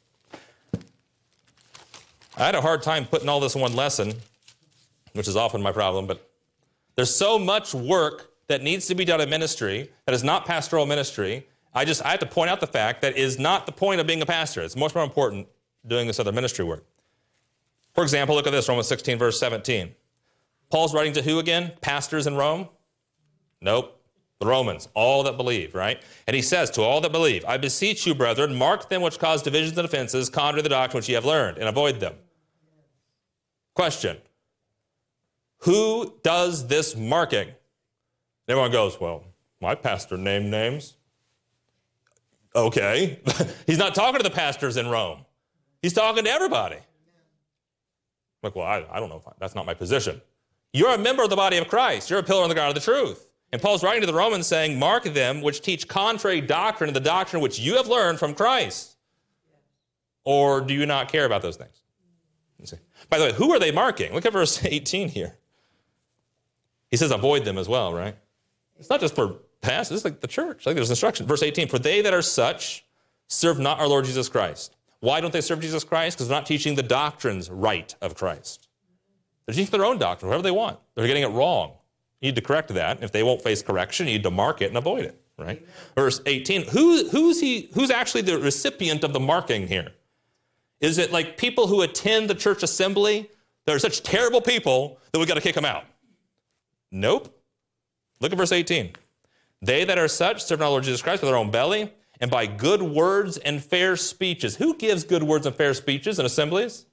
I had a hard time putting all this in one lesson, which is often my problem, but there's so much work that needs to be done in ministry that is not pastoral ministry. I just I have to point out the fact that is not the point of being a pastor. It's much more important doing this other ministry work. For example, look at this, Romans sixteen, verse seventeen. Paul's writing to who again? Pastors in Rome? Nope. The Romans, all that believe, right? And he says, to all that believe, I beseech you, brethren, mark them which cause divisions and offenses, contrary to the doctrine which ye have learned, and avoid them. Question. Who does this marking? Everyone goes, well, my pastor named names. Okay. He's not talking to the pastors in Rome. He's talking to everybody. I'm like, well, I, I don't know. If I, that's not my position. You're a member of the body of Christ. You're a pillar on the ground of the truth. And Paul's writing to the Romans saying, mark them which teach contrary doctrine to the doctrine which you have learned from Christ. Or do you not care about those things? Let's see. By the way, who are they marking? Look at verse eighteen here. He says avoid them as well, right? It's not just for pastors, it's like the church. Like there's instruction. Verse eighteen, for they that are such serve not our Lord Jesus Christ. Why don't they serve Jesus Christ? Because they're not teaching the doctrines right of Christ. They're teaching their own doctrine, whatever they want. They're getting it wrong. You need to correct that. If they won't face correction, you need to mark it and avoid it, right? Amen. Verse eighteen, who, who's, he, who's actually the recipient of the marking here? Is it like people who attend the church assembly? They're such terrible people that we've got to kick them out. Nope. Look at verse eighteen. They that are such serve not our Lord Jesus Christ with their own belly, and by good words and fair speeches. Who gives good words and fair speeches in assemblies?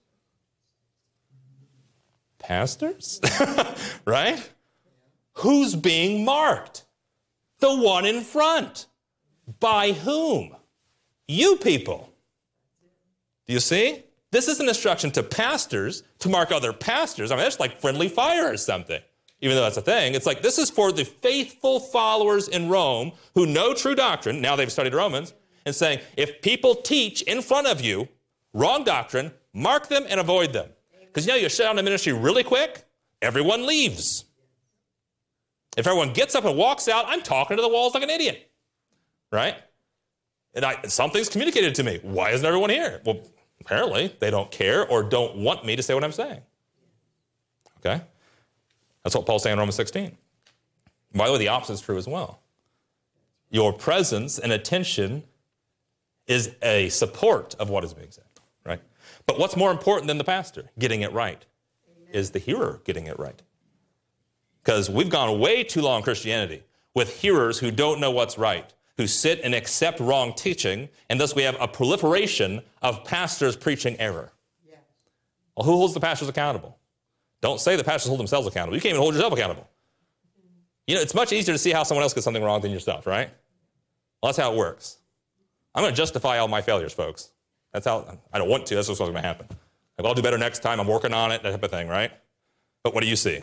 Pastors, right? Who's being marked? The one in front. By whom? You people. Do you see? This is an instruction to pastors to mark other pastors. I mean, that's like friendly fire or something. Even though that's a thing, it's like this is for the faithful followers in Rome who know true doctrine. Now they've studied Romans and saying, if people teach in front of you wrong doctrine, mark them and avoid them. Because you know, you shut down the ministry really quick, everyone leaves. If everyone gets up and walks out, I'm talking to the walls like an idiot, right? And I, something's communicated to me. Why isn't everyone here? Well, apparently they don't care or don't want me to say what I'm saying. Okay? That's what Paul's saying in Romans sixteen. By the way, the opposite is true as well. Your presence and attention is a support of what is being said, right? But what's more important than the pastor getting it right? Amen. Is the hearer getting it right. Because we've gone way too long in Christianity with hearers who don't know what's right, who sit and accept wrong teaching, and thus we have a proliferation of pastors preaching error. Yes. Well, who holds the pastors accountable? Don't say the pastors hold themselves accountable. You can't even hold yourself accountable. You know, it's much easier to see how someone else gets something wrong than yourself, right? Well, that's how it works. I'm going to justify all my failures, folks. That's how, I don't want to, that's what's going to happen. Like, I'll do better next time, I'm working on it, that type of thing, right? But what do you see?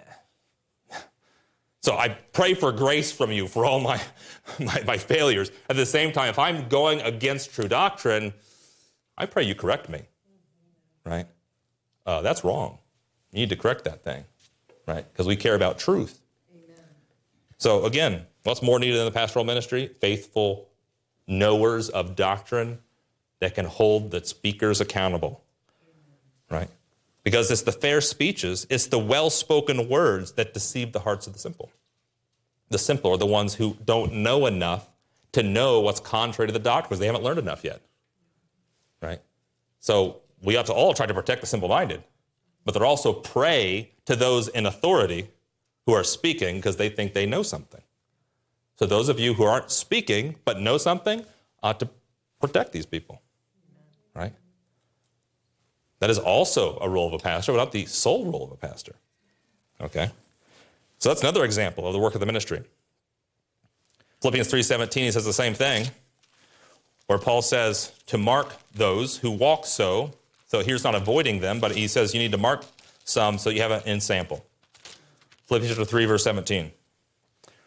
So I pray for grace from you for all my, my, my failures. At the same time, if I'm going against true doctrine, I pray you correct me, right? Uh, that's wrong. You need to correct that thing, right? Because we care about truth. Amen. So again, what's more needed in the pastoral ministry? Faithful knowers of doctrine that can hold the speakers accountable, Amen. Right? Because it's the fair speeches, it's the well-spoken words that deceive the hearts of the simple. The simple are the ones who don't know enough to know what's contrary to the doctrine because they haven't learned enough yet, right? So we ought to all try to protect the simple-minded, but they're also prey to those in authority who are speaking because they think they know something. So those of you who aren't speaking but know something ought to protect these people, right? That is also a role of a pastor, but not the sole role of a pastor. Okay? So that's another example of the work of the ministry. Philippians three seventeen, he says the same thing, where Paul says to mark those who walk so. So here's not avoiding them, but he says you need to mark some so you have an ensample. Philippians three, verse seventeen.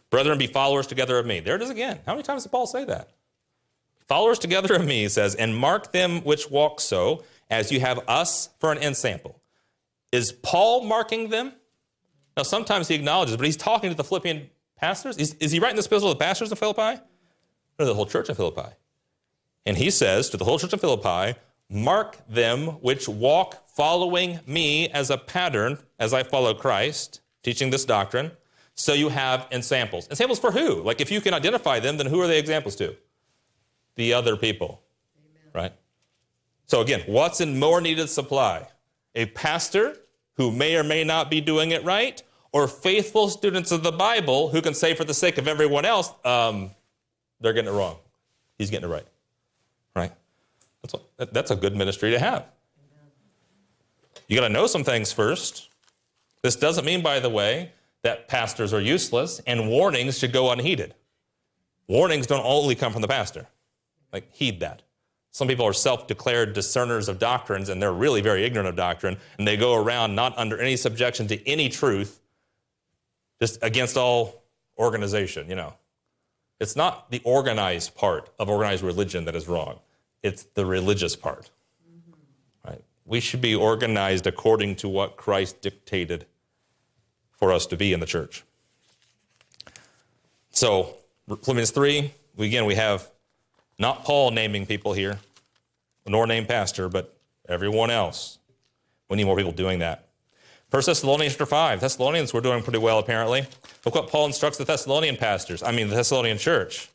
Brethren, be followers together of me. There it is again. How many times did Paul say that? Followers together of me, he says, and mark them which walk so, as you have us for an ensample. Is Paul marking them? Now, sometimes he acknowledges, but he's talking to the Philippian pastors. Is, is he writing this epistle to the pastors of Philippi? Or to the whole church of Philippi? And he says to the whole church of Philippi, mark them which walk following me as a pattern, as I follow Christ, teaching this doctrine. So you have ensamples. Ensamples for who? Like, if you can identify them, then who are they examples to? The other people, Amen. Right? So again, what's in more needed supply? A pastor who may or may not be doing it right, or faithful students of the Bible who can say for the sake of everyone else, um, they're getting it wrong. He's getting it right. Right? That's, what, that's a good ministry to have. Amen. You got to know some things first. This doesn't mean, by the way, that pastors are useless and warnings should go unheeded. Warnings don't only come from the pastor. Like, heed that. Some people are self-declared discerners of doctrines, and they're really very ignorant of doctrine, and they go around not under any subjection to any truth, just against all organization, you know. It's not the organized part of organized religion that is wrong. It's the religious part. Mm-hmm. Right? We should be organized according to what Christ dictated for us to be in the church. So, Philippians three, we, again, we have not Paul naming people here, nor name pastor, but everyone else. We need more people doing that. First Thessalonians chapter five. Thessalonians were doing pretty well, apparently. Look what Paul instructs the Thessalonian pastors. I mean, the Thessalonian church.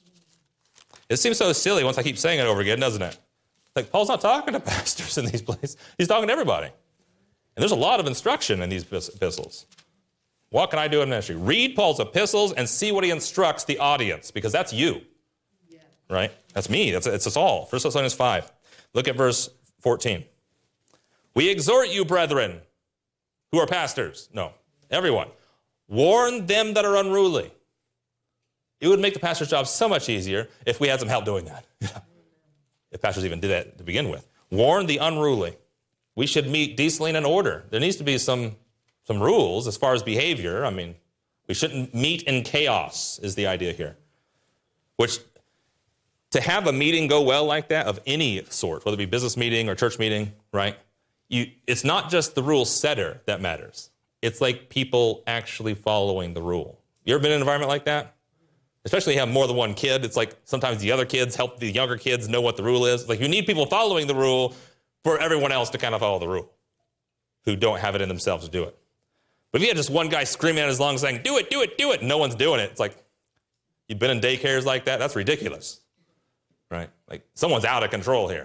It seems so silly once I keep saying it over again, doesn't it? Like, Paul's not talking to pastors in these places. He's talking to everybody. And there's a lot of instruction in these epistles. What can I do in ministry? Read Paul's epistles and see what he instructs the audience, because that's you. Right? That's me. That's it's us all. First Thessalonians five. Look at verse fourteen. We exhort you, brethren, who are pastors. No, everyone. Warn them that are unruly. It would make the pastor's job so much easier if we had some help doing that. If pastors even did that to begin with. Warn the unruly. We should meet decently and in order. There needs to be some, some rules as far as behavior. I mean, we shouldn't meet in chaos is the idea here. Which, to have a meeting go well like that of any sort, whether it be business meeting or church meeting, right? You, it's not just the rule setter that matters. It's like people actually following the rule. You ever been in an environment like that? Especially if you have more than one kid. It's like sometimes the other kids help the younger kids know what the rule is. Like, you need people following the rule for everyone else to kind of follow the rule who don't have it in themselves to do it. But if you had just one guy screaming at his lungs saying, do it, do it, do it, and no one's doing it, it's like, you've been in daycares like that? That's ridiculous. Right? Like, someone's out of control here.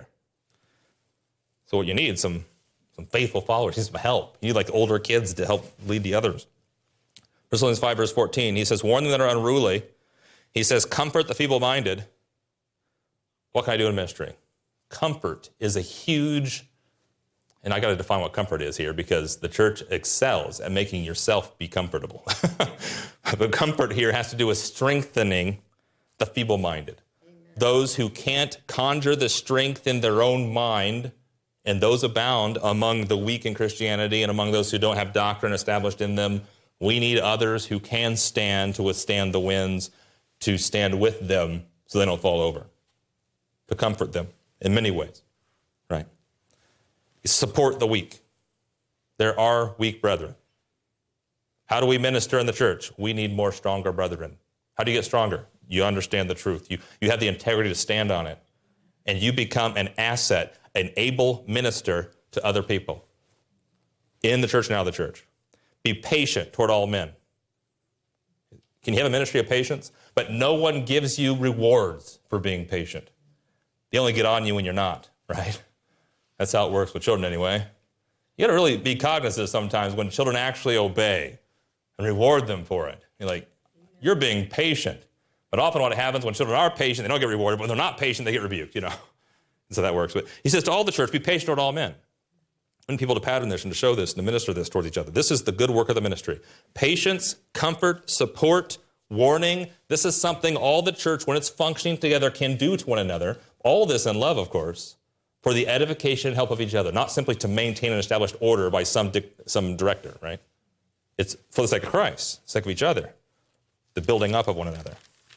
So what you need, some some faithful followers. You need some help. You need like older kids to help lead the others. First Thessalonians five, verse fourteen, he says, warn them that are unruly. He says, comfort the feeble-minded. What can I do in ministry? Comfort is a huge, and I got to define what comfort is here, because the church excels at making yourself be comfortable. But comfort here has to do with strengthening the feeble-minded. Those who can't conjure the strength in their own mind, and those abound among the weak in Christianity and among those who don't have doctrine established in them. We need others who can stand to withstand the winds, to stand with them so they don't fall over, to comfort them in many ways, right? Support the weak. There are weak brethren. How do we minister in the church? We need more stronger brethren. How do you get stronger? You understand the truth. You, you have the integrity to stand on it. And you become an asset, an able minister to other people in the church and out of the church. Be patient toward all men. Can you have a ministry of patience? But no one gives you rewards for being patient. They only get on you when you're not, right? That's how it works with children anyway. You got to really be cognizant sometimes when children actually obey and reward them for it. You're like, you're being patient. But often what happens when children are patient, they don't get rewarded. But when they're not patient, they get rebuked, you know. And so that works. But he says to all the church, be patient toward all men. And people to pattern this and to show this and to minister this towards each other. This is the good work of the ministry. Patience, comfort, support, warning. This is something all the church, when it's functioning together, can do to one another. All this in love, of course, for the edification and help of each other. Not simply to maintain an established order by some, di- some director, right? It's for the sake of Christ, the sake of each other. the building up of one another.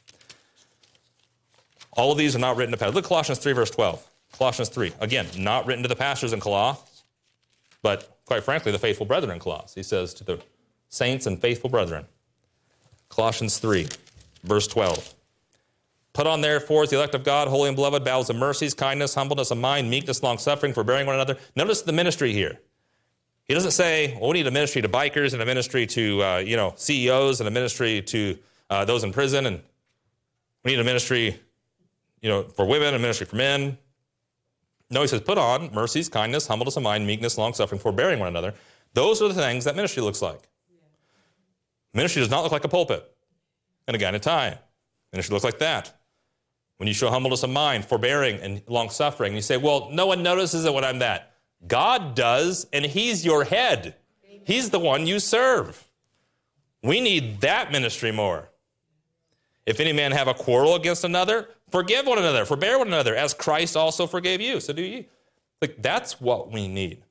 All of these are not written to pastors. Look at Colossians three, verse twelve. Colossians three, again, not written to the pastors in Colossus, but quite frankly, the faithful brethren in Colossus. He says to the saints and faithful brethren. Colossians three, verse twelve. Put on therefore as the elect of God, holy and beloved, bowels of mercies, kindness, humbleness of mind, meekness, long-suffering, forbearing one another. Notice the ministry here. He doesn't say, well, we need a ministry to bikers and a ministry to, uh, you know, C E Os and a ministry to uh, those in prison, and we need a ministry, you know, for women, a ministry for men. No, he says, put on mercies, kindness, humbleness of mind, meekness, long-suffering, forbearing one another. Those are the things that ministry looks like. Yeah. Ministry does not look like a pulpit and a guy in a tie. Ministry looks like that. When you show humbleness of mind, forbearing, and long-suffering, you say, well, no one notices it when I'm that. God does, and he's your head. Amen. He's the one you serve. We need that ministry more. If any man have a quarrel against another, forgive one another, forbear one another, as Christ also forgave you. So do you. Like, that's what we need.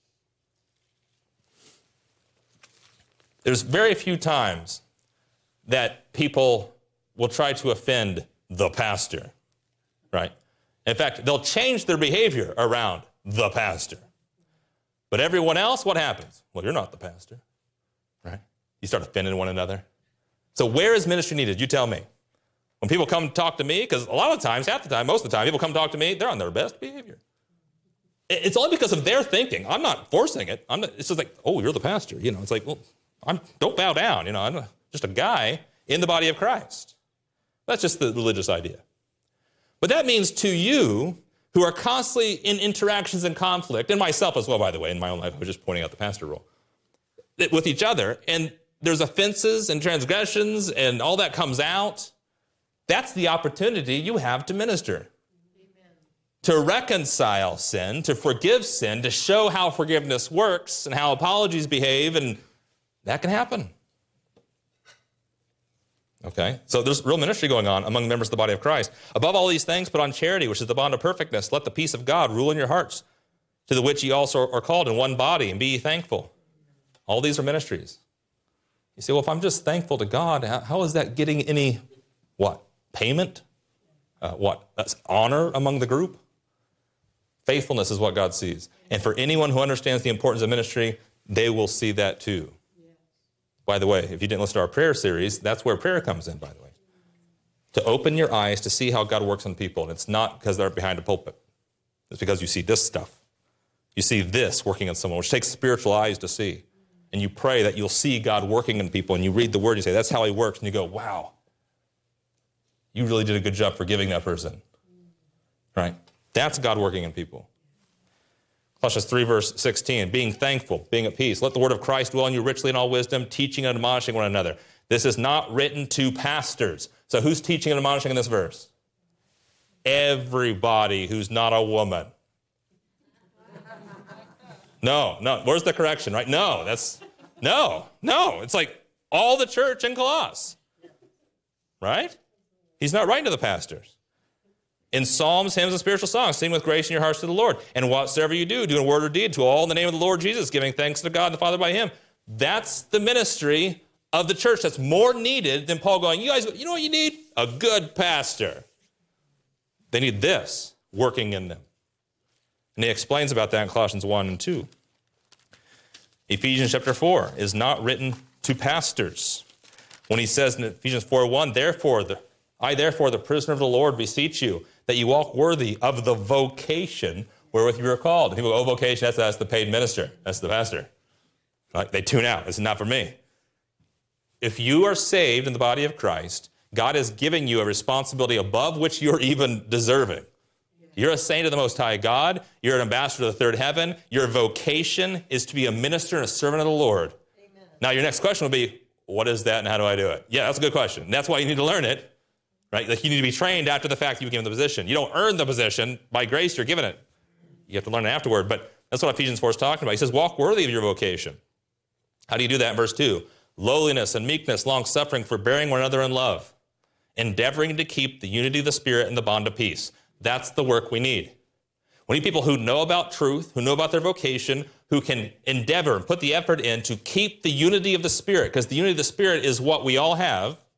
There's very few times that people will try to offend the pastor, right? In fact, they'll change their behavior around the pastor. But everyone else, what happens? Well, you're not the pastor, right? You start offending one another. So where is ministry needed? You tell me. When people come talk to me, because a lot of times, half the time, most of the time, people come talk to me, they're on their best behavior. It's only because of their thinking. I'm not forcing it. I'm not, it's just like, oh, you're the pastor. You know, it's like, well, I'm, don't bow down. You know, I'm just a guy in the body of Christ. That's just the religious idea. But that means to you, who are constantly in interactions and conflict, and myself as well, by the way, in my own life, I was just pointing out the pastor role, with each other, and there's offenses and transgressions, and all that comes out, that's the opportunity you have to minister. Amen. To reconcile sin, to forgive sin, to show how forgiveness works and how apologies behave, and that can happen. Okay, so there's real ministry going on among members of the body of Christ. Above all these things, put on charity, which is the bond of perfectness. Let the peace of God rule in your hearts, to the which ye also are called in one body, and be ye thankful. All these are ministries. You say, well, if I'm just thankful to God, how is that getting any, what, payment? Uh, what, that's honor among the group? Faithfulness is what God sees. And for anyone who understands the importance of ministry, they will see that too. By the way, if you didn't listen to our prayer series, that's where prayer comes in, by the way. To open your eyes to see how God works on people. And it's not because they're behind a pulpit. It's because you see this stuff. You see this working on someone, which takes spiritual eyes to see. And you pray that you'll see God working in people. And you read the word, and you say, that's how he works. And you go, wow, you really did a good job forgiving that person. Right? That's God working in people. Colossians three, verse sixteen, being thankful, being at peace. Let the word of Christ dwell in you richly in all wisdom, teaching and admonishing one another. This is not written to pastors. So who's teaching and admonishing in this verse? Everybody who's not a woman. No, no. Where's the correction, right? No, that's, no, no. It's like all the church in Colossus, right? He's not writing to the pastors. In psalms, hymns, and spiritual songs, sing with grace in your hearts to the Lord. And whatsoever you do, do in word or deed, to all in the name of the Lord Jesus, giving thanks to God the Father by him. That's the ministry of the church that's more needed than Paul going, you guys, you know what you need? A good pastor. They need this working in them. And he explains about that in Colossians one and two. Ephesians chapter four is not written to pastors. When he says in Ephesians four one, therefore, the, I therefore, the prisoner of the Lord, beseech you, that you walk worthy of the vocation wherewith you were called. And people go, oh, vocation, that's, that's the paid minister. That's the pastor. Like, they tune out. This is not for me. If you are saved in the body of Christ, God is giving you a responsibility above which you're even deserving. You're a saint of the Most High God. You're an ambassador of the third heaven. Your vocation is to be a minister and a servant of the Lord. Amen. Now, your next question will be, what is that and how do I do it? Yeah, that's a good question. That's why you need to learn it. Right? Like, you need to be trained after the fact you were given the position. You don't earn the position. By grace, you're given it. You have to learn it afterward. But that's what Ephesians four is talking about. He says, walk worthy of your vocation. How do you do that in verse two? Lowliness and meekness, long-suffering, forbearing one another in love, endeavoring to keep the unity of the Spirit and the bond of peace. That's the work we need. We need people who know about truth, who know about their vocation, who can endeavor and put the effort in to keep the unity of the Spirit, because the unity of the Spirit is what we all have.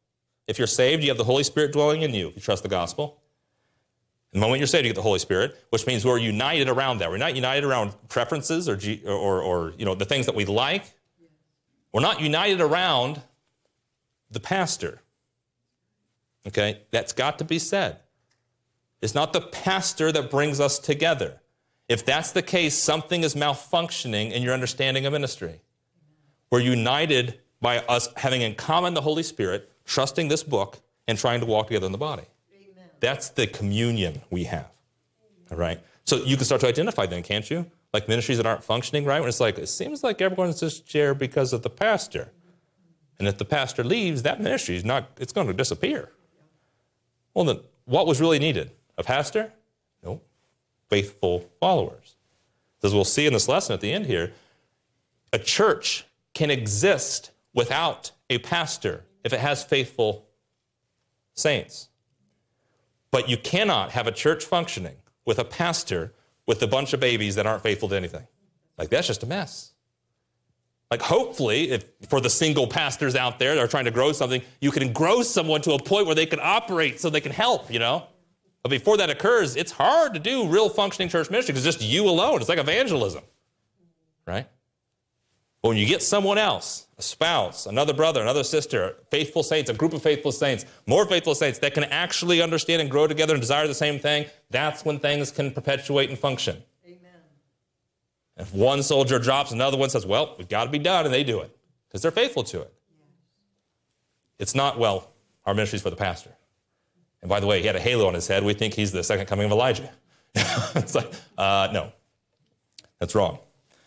If you're saved, you have the Holy Spirit dwelling in you if you trust the gospel. The moment you're saved, you get the Holy Spirit, which means we're united around that. We're not united around preferences or, or, or you know, the things that we like. We're not united around the pastor. Okay? That's got to be said. It's not the pastor that brings us together. If that's the case, something is malfunctioning in your understanding of ministry. We're united by us having in common the Holy Spirit, trusting this book, and trying to walk together in the body. Amen. That's the communion we have. All right? So you can start to identify then, can't you? Like ministries that aren't functioning right, when it's like, it seems like everyone's just here because of the pastor. And if the pastor leaves, that ministry is not, it's going to disappear. Well, then, what was really needed? A pastor? No. Faithful followers. As we'll see in this lesson at the end here, a church can exist without a pastor if it has faithful saints. But you cannot have a church functioning with a pastor with a bunch of babies that aren't faithful to anything. Like, that's just a mess. Like, hopefully, if for the single pastors out there that are trying to grow something, you can grow someone to a point where they can operate so they can help, you know? But before that occurs, it's hard to do real functioning church ministry because it's just you alone. It's like evangelism, right? But when you get someone else, a spouse, another brother, another sister, faithful saints, a group of faithful saints, more faithful saints that can actually understand and grow together and desire the same thing, that's when things can perpetuate and function. Amen. If one soldier drops, another one says, well, we've got to be done, and they do it because they're faithful to it. Yes. It's not, well, our ministry's for the pastor. And by the way, he had a halo on his head. We think he's the second coming of Elijah. It's like, uh, no, that's wrong.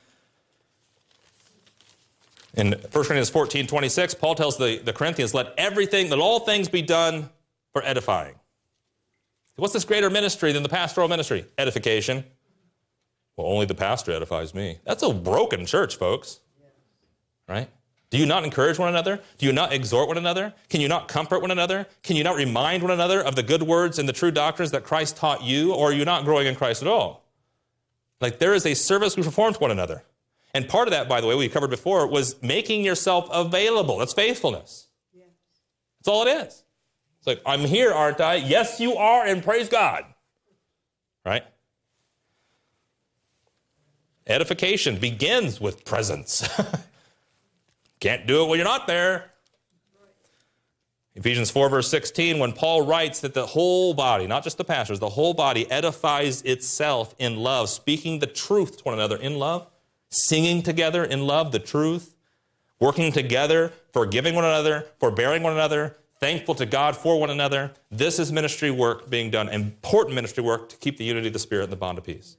In First Corinthians fourteen twenty-six, Paul tells the, the Corinthians, let everything, let all things be done for edifying. What's this greater ministry than the pastoral ministry? Edification. Well, only the pastor edifies me. That's a broken church, folks. Right? Do you not encourage one another? Do you not exhort one another? Can you not comfort one another? Can you not remind one another of the good words and the true doctrines that Christ taught you, or are you not growing in Christ at all? Like, there is a service we perform to one another. And part of that, by the way, we covered before, was making yourself available. That's faithfulness. Yes. That's all it is. It's like, I'm here, aren't I? Yes, you are, and praise God. Right? Edification begins with presence. Can't do it when you're not there. Ephesians four, verse sixteen, when Paul writes that the whole body, not just the pastors, the whole body edifies itself in love, speaking the truth to one another in love, singing together in love, the truth, working together, forgiving one another, forbearing one another, thankful to God for one another. This is ministry work being done, important ministry work to keep the unity of the Spirit and the bond of peace.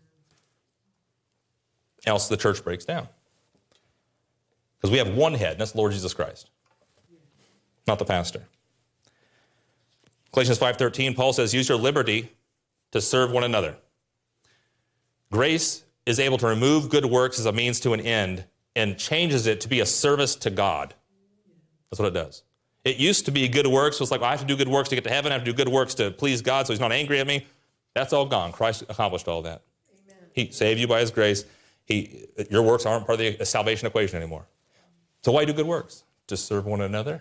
Else the church breaks down. Because we have one head, and that's the Lord Jesus Christ, not the pastor. Galatians five thirteen, Paul says, use your liberty to serve one another. Grace is able to remove good works as a means to an end and changes it to be a service to God. That's what it does. It used to be good works. So it's like, well, I have to do good works to get to heaven. I have to do good works to please God so he's not angry at me. That's all gone. Christ accomplished all that. Amen. He saved you by his grace. He, your works aren't part of the salvation equation anymore. So why do good works? To serve one another.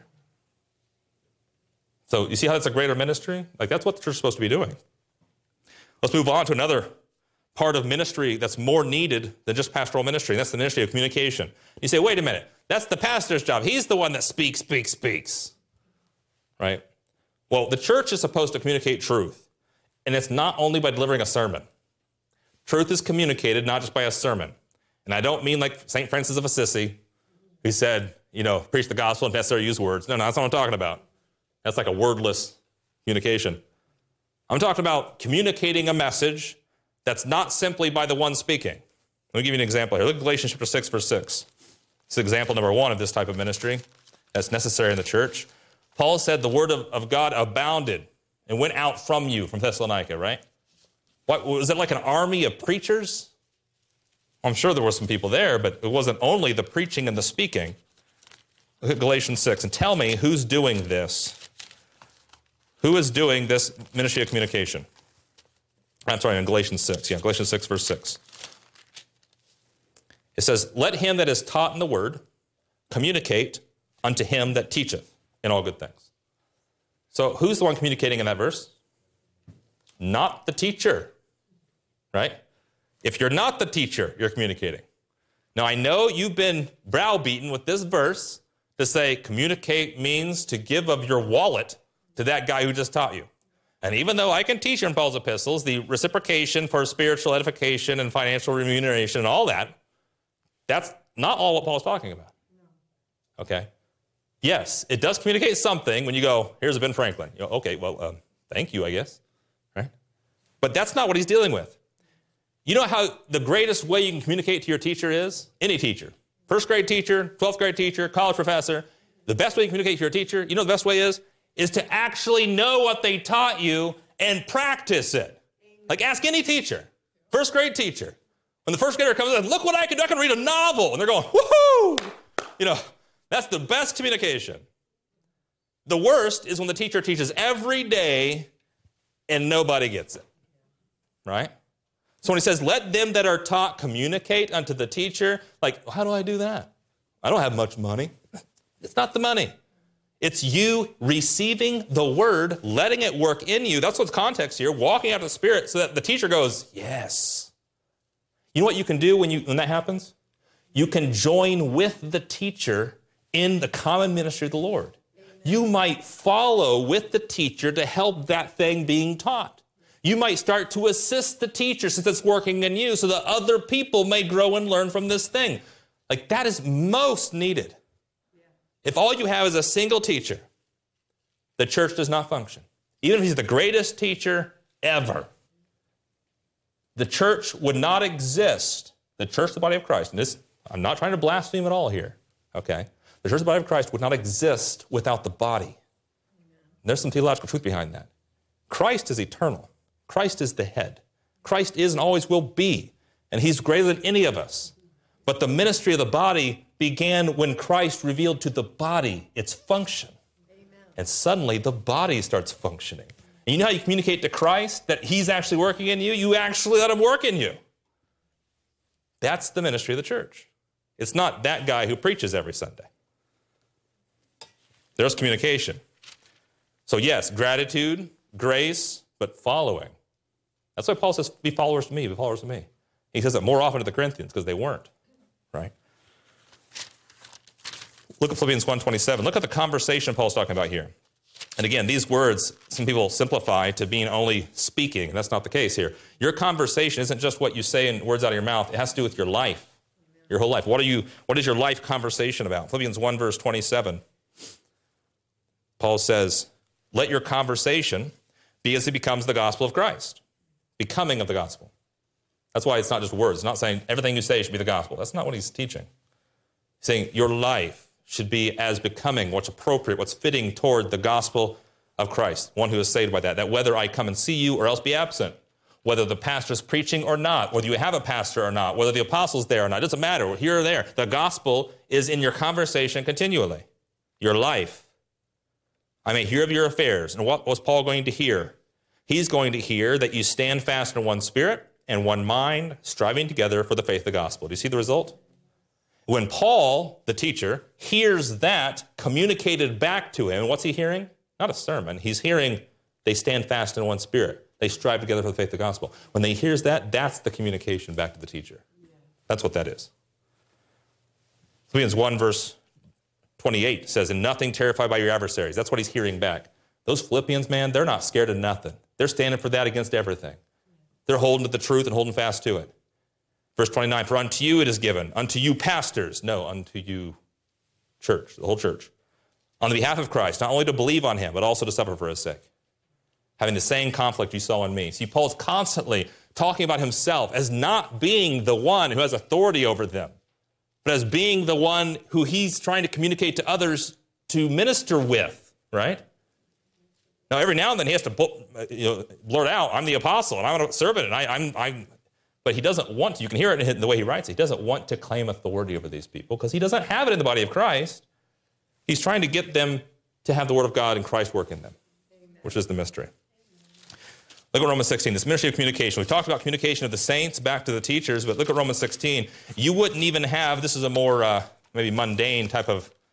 So you see how that's a greater ministry? Like, that's what the church is supposed to be doing. Let's move on to another part of ministry that's more needed than just pastoral ministry. That's the ministry of communication. You say, wait a minute, that's the pastor's job. He's the one that speaks, speaks, speaks. Right? Well, the church is supposed to communicate truth. And it's not only by delivering a sermon. Truth is communicated not just by a sermon. And I don't mean like Saint Francis of Assisi, who said, you know, preach the gospel and necessarily use words. No, no, that's not what I'm talking about. That's like a wordless communication. I'm talking about communicating a message that's not simply by the one speaking. Let me give you an example here. Look at Galatians chapter six, verse six. It's example number one of this type of ministry that's necessary in the church. Paul said the word of, of God abounded and went out from you, from Thessalonica, right? What, was it like an army of preachers? I'm sure there were some people there, but it wasn't only the preaching and the speaking. Look at Galatians six and tell me who's doing this. Who is doing this ministry of communication? I'm sorry, in Galatians six. Yeah, Galatians six, verse six. It says, let him that is taught in the word communicate unto him that teacheth in all good things. So who's the one communicating in that verse? Not the teacher, right? If you're not the teacher, you're communicating. Now, I know you've been browbeaten with this verse to say communicate means to give of your wallet to that guy who just taught you. And even though I can teach you in Paul's epistles, the reciprocation for spiritual edification and financial remuneration and all that, that's not all what Paul's talking about. Okay? Yes, it does communicate something when you go, here's a Ben Franklin. You go, okay, well, um, thank you, I guess. Right? But that's not what he's dealing with. You know how the greatest way you can communicate to your teacher is? Any teacher. First grade teacher, twelfth grade teacher, college professor. The best way you can communicate to your teacher, you know the best way is? Is to actually know what they taught you and practice it. Like ask any teacher, first grade teacher. When the first grader comes in, look what I can do, I can read a novel. And they're going, woohoo! You know, that's the best communication. The worst is when the teacher teaches every day and nobody gets it, right? So when he says, let them that are taught communicate unto the teacher, like, how do I do that? I don't have much money. It's not the money. It's you receiving the word, letting it work in you. That's what's context here, walking out of the Spirit so that the teacher goes, yes. You know what you can do when, you, when that happens? You can join with the teacher in the common ministry of the Lord. You might follow with the teacher to help that thing being taught. You might start to assist the teacher since it's working in you so that other people may grow and learn from this thing. Like that is most needed. If all you have is a single teacher, the church does not function. Even if he's the greatest teacher ever, the church would not exist. The church, the body of Christ, and this, I'm not trying to blaspheme at all here, okay? The church, the body of Christ, would not exist without the body. There's some theological truth behind that. Christ is eternal. Christ is the head. Christ is and always will be, and he's greater than any of us. But the ministry of the body began when Christ revealed to the body its function. Amen. And suddenly the body starts functioning. And you know how you communicate to Christ that he's actually working in you? You actually let him work in you. That's the ministry of the church. It's not that guy who preaches every Sunday. There's communication. So yes, gratitude, grace, but following. That's why Paul says, be followers to me, be followers to me. He says it more often to the Corinthians because they weren't, right? Look at Philippians one twenty-seven. Look at the conversation Paul's talking about here. And again, these words, some people simplify to being only speaking, and that's not the case here. Your conversation isn't just what you say in words out of your mouth. It has to do with your life, your whole life. What are you? What is your life conversation about? Philippians one, verse twenty-seven. Paul says, let your conversation be as it becomes the gospel of Christ, becoming of the gospel. That's why it's not just words. It's not saying everything you say should be the gospel. That's not what he's teaching. He's saying your life should be as becoming, what's appropriate, what's fitting toward the gospel of Christ. One who is saved by that, that whether I come and see you or else be absent, whether the pastor's preaching or not, whether you have a pastor or not, whether the apostle's there or not, it doesn't matter, here or there. The gospel is in your conversation continually. Your life. I may hear of your affairs. And what was Paul going to hear? He's going to hear that you stand fast in one spirit and one mind, striving together for the faith of the gospel. Do you see the result? When Paul, the teacher, hears that communicated back to him, what's he hearing? Not a sermon. He's hearing they stand fast in one spirit. They strive together for the faith of the gospel. When they hears that, that's the communication back to the teacher. That's what that is. Philippians one, verse twenty-eight says, in nothing terrified by your adversaries. That's what he's hearing back. Those Philippians, man, they're not scared of nothing. They're standing for that against everything. They're holding to the truth and holding fast to it. Verse twenty-nine, for unto you it is given, unto you pastors, no, unto you church, the whole church, on the behalf of Christ, not only to believe on him, but also to suffer for his sake. Having the same conflict you saw in me. See, Paul's constantly talking about himself as not being the one who has authority over them, but as being the one who he's trying to communicate to others to minister with, right? Now, every now and then he has to you know, blurt out, I'm the apostle, and I'm a servant, and I, I'm, I'm, but he doesn't want to. You can hear it in the way he writes it. He doesn't want to claim authority over these people because he doesn't have it in the body of Christ. He's trying to get them to have the word of God and Christ work in them, Amen. Which is the mystery. Look at Romans sixteen, this ministry of communication. We talked about communication of the saints back to the teachers, but look at Romans sixteen. You wouldn't even have, this is a more uh, maybe mundane type of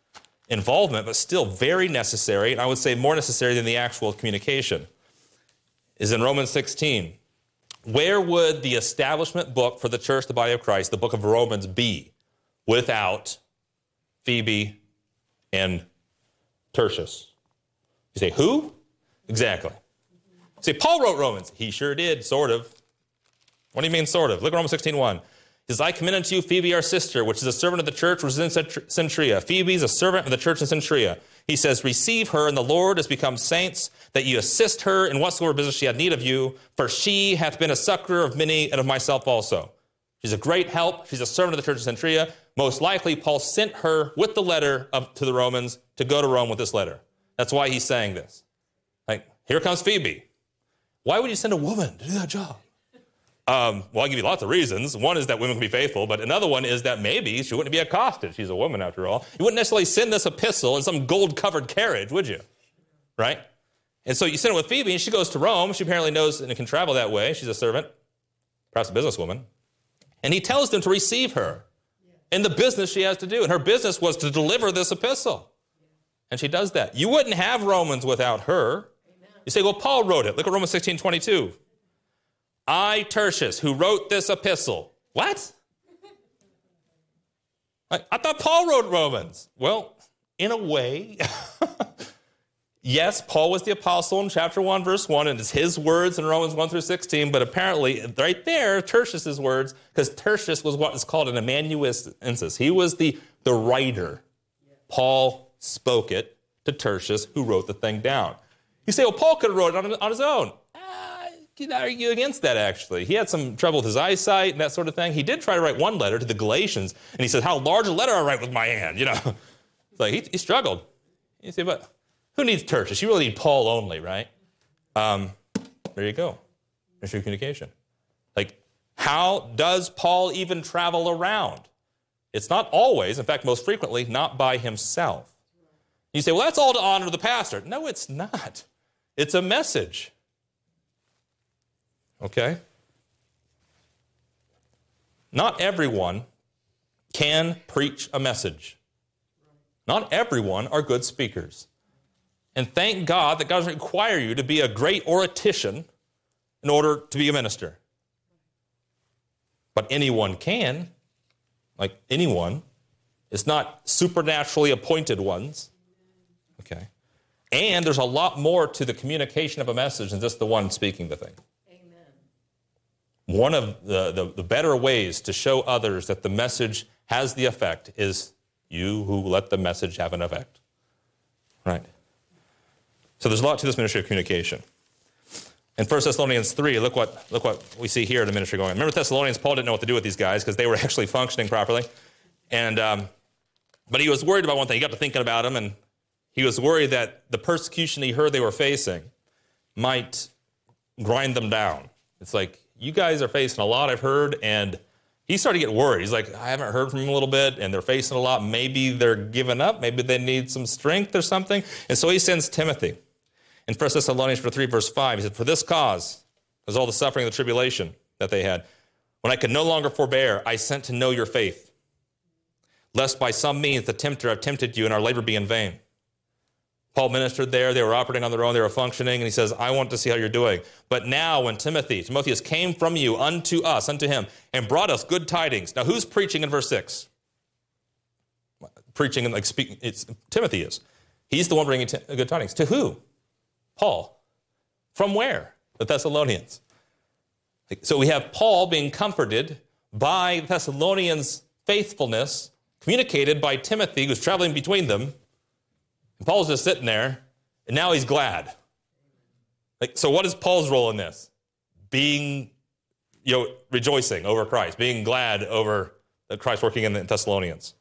involvement, but still very necessary, and I would say more necessary than the actual communication, is in Romans sixteen. Where would the establishment book for the church, the body of Christ, the book of Romans, be without Phoebe and Tertius? You say, who? Exactly. You say, Paul wrote Romans. He sure did, sort of. What do you mean, sort of? Look at Romans sixteen one. He says, I commend unto you Phoebe, our sister, which is a servant of the church, which is in Centuria. Phoebe is a servant of the church in Centuria. He says, receive her in the Lord as become saints, that you assist her in whatsoever business she had need of you, for she hath been a succorer of many and of myself also. She's a great help. She's a servant of the church in Centuria. Most likely, Paul sent her with the letter of, to the Romans to go to Rome with this letter. That's why he's saying this. Like, here comes Phoebe. Why would you send a woman to do that job? Um, well, I'll give you lots of reasons. One is that women can be faithful, but another one is that maybe she wouldn't be accosted. She's a woman, after all. You wouldn't necessarily send this epistle in some gold-covered carriage, would you? Right? And so you send it with Phoebe, and she goes to Rome. She apparently knows and can travel that way. She's a servant, perhaps a businesswoman. And he tells them to receive her in the business she has to do. And her business was to deliver this epistle. And she does that. You wouldn't have Romans without her. You say, well, Paul wrote it. Look at Romans sixteen twenty-two. I, Tertius, who wrote this epistle. What? I, I thought Paul wrote Romans. Well, in a way, yes, Paul was the apostle in chapter one, verse one, and it's his words in Romans one through sixteen, but apparently right there, Tertius's words, because Tertius was what is called an amanuensis. He was the, the writer. Paul spoke it to Tertius, who wrote the thing down. You say, well, Paul could have wrote it on, on his own. You'd argue against that, actually. He had some trouble with his eyesight and that sort of thing. He did try to write one letter to the Galatians, and he said, how large a letter I write with my hand, you know. It's like, he, he struggled. You say, but who needs Tertius? You really need Paul only, right? Um, there you go. There's your communication. Like, how does Paul even travel around? It's not always, in fact, most frequently, not by himself. You say, well, that's all to honor the pastor. No, it's not. It's a message. Okay? Not everyone can preach a message. Not everyone are good speakers. And thank God that God doesn't require you to be a great oratician in order to be a minister. But anyone can, like anyone. It's not supernaturally appointed ones. Okay? And there's a lot more to the communication of a message than just the one speaking the thing. One of the, the, the better ways to show others that the message has the effect is you who let the message have an effect. Right? So there's a lot to this ministry of communication. In First Thessalonians three, look what, look what we see here in the ministry going on. Remember Thessalonians, Paul didn't know what to do with these guys because they were actually functioning properly. And um, but he was worried about one thing. He got to thinking about them, and he was worried that the persecution he heard they were facing might grind them down. It's like, you guys are facing a lot, I've heard, and he started to get worried. He's like, I haven't heard from him a little bit, and they're facing a lot. Maybe they're giving up. Maybe they need some strength or something. And so he sends Timothy. In First Thessalonians three, verse five, he said, for this cause, because all the suffering and the tribulation that they had, when I could no longer forbear, I sent to know your faith, lest by some means the tempter have tempted you and our labor be in vain. Paul ministered there. They were operating on their own. They were functioning. And he says, I want to see how you're doing. But now when Timothy, Timotheus came from you unto us, unto him, and brought us good tidings. Now who's preaching in verse six? Preaching and like speaking, it's Timothy is. He's the one bringing t- good tidings. To who? Paul. From where? The Thessalonians. So we have Paul being comforted by the Thessalonians' faithfulness, communicated by Timothy, who's traveling between them. And Paul's just sitting there, and now he's glad. Like, so what is Paul's role in this? Being, you know, rejoicing over Christ, being glad over Christ working in the Thessalonians.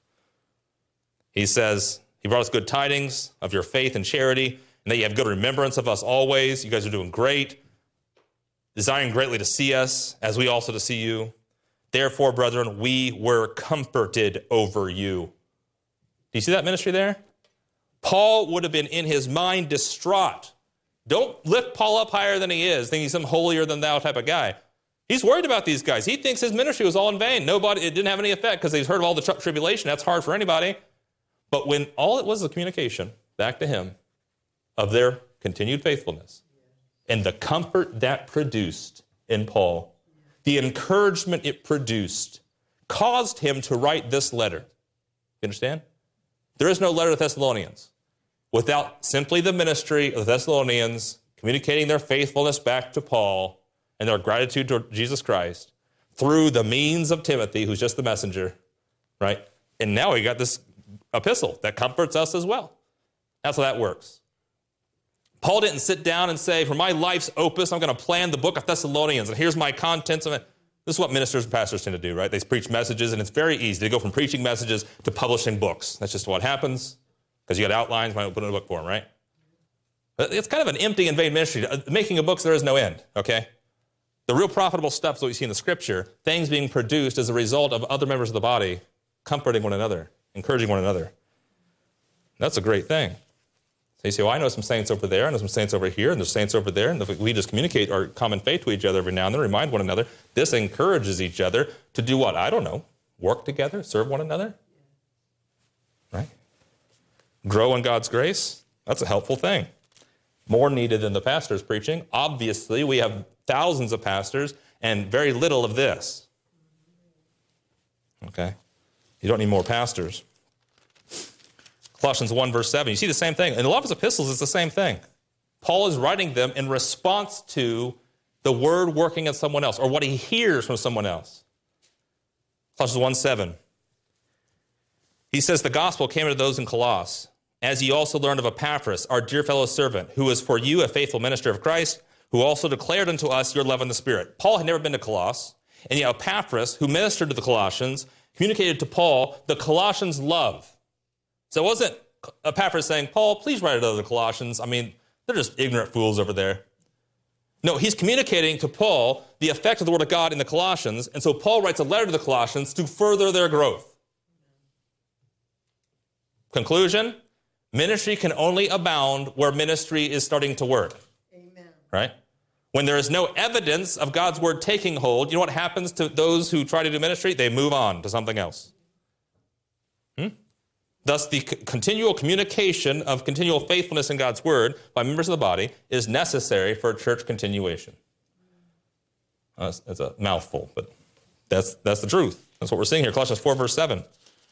He says, he brought us good tidings of your faith and charity, and that you have good remembrance of us always. You guys are doing great, desiring greatly to see us, as we also to see you. Therefore, brethren, we were comforted over you. Do you see that ministry there? Paul would have been in his mind distraught. Don't lift Paul up higher than he is, thinking he's some holier than thou type of guy. He's worried about these guys. He thinks his ministry was all in vain. Nobody, it didn't have any effect because he's heard of all the tribulation. That's hard for anybody. But when all it was a communication back to him of their continued faithfulness and the comfort that produced in Paul, the encouragement it produced, caused him to write this letter. You understand? There is no letter to Thessalonians without simply the ministry of the Thessalonians communicating their faithfulness back to Paul and their gratitude to Jesus Christ through the means of Timothy, who's just the messenger, right? And now we got this epistle that comforts us as well. That's how that works. Paul didn't sit down and say, for my life's opus, I'm going to plan the book of Thessalonians, and here's my contents. This is what ministers and pastors tend to do, right? They preach messages, and it's very easy to go from preaching messages to publishing books. That's just what happens, because you got outlines, might put in a book for them, right? It's kind of an empty and vain ministry. Making of books, there is no end, okay? The real profitable stuff is what we see in the Scripture, things being produced as a result of other members of the body comforting one another, encouraging one another. That's a great thing. So you say, well, I know some saints over there, I know some saints over here, and there's saints over there, and if we just communicate our common faith to each other every now and then, remind one another, this encourages each other to do what? I don't know. Work together, serve one another, right? Grow in God's grace. That's a helpful thing. More needed than the pastor's preaching. Obviously, we have thousands of pastors and very little of this. Okay? You don't need more pastors. Colossians one, verse seven, you see the same thing. In a lot of his epistles, it's the same thing. Paul is writing them in response to the word working in someone else or what he hears from someone else. Colossians one, seven. He says, the gospel came to those in Colossus, as ye also learned of Epaphras, our dear fellow servant, who is for you a faithful minister of Christ, who also declared unto us your love in the Spirit. Paul had never been to Colossus, and yet Epaphras, who ministered to the Colossians, communicated to Paul the Colossians' love. So it wasn't Epaphras saying, Paul, please write it to the Colossians. I mean, they're just ignorant fools over there. No, he's communicating to Paul the effect of the Word of God in the Colossians, and so Paul writes a letter to the Colossians to further their growth. Conclusion, ministry can only abound where ministry is starting to work. Amen. Right? When there is no evidence of God's Word taking hold, you know what happens to those who try to do ministry? They move on to something else. Hmm? Thus, the c- continual communication of continual faithfulness in God's Word by members of the body is necessary for church continuation. Uh, that's, that's a mouthful, but that's, that's the truth. That's what we're seeing here. Colossians four, verse seven.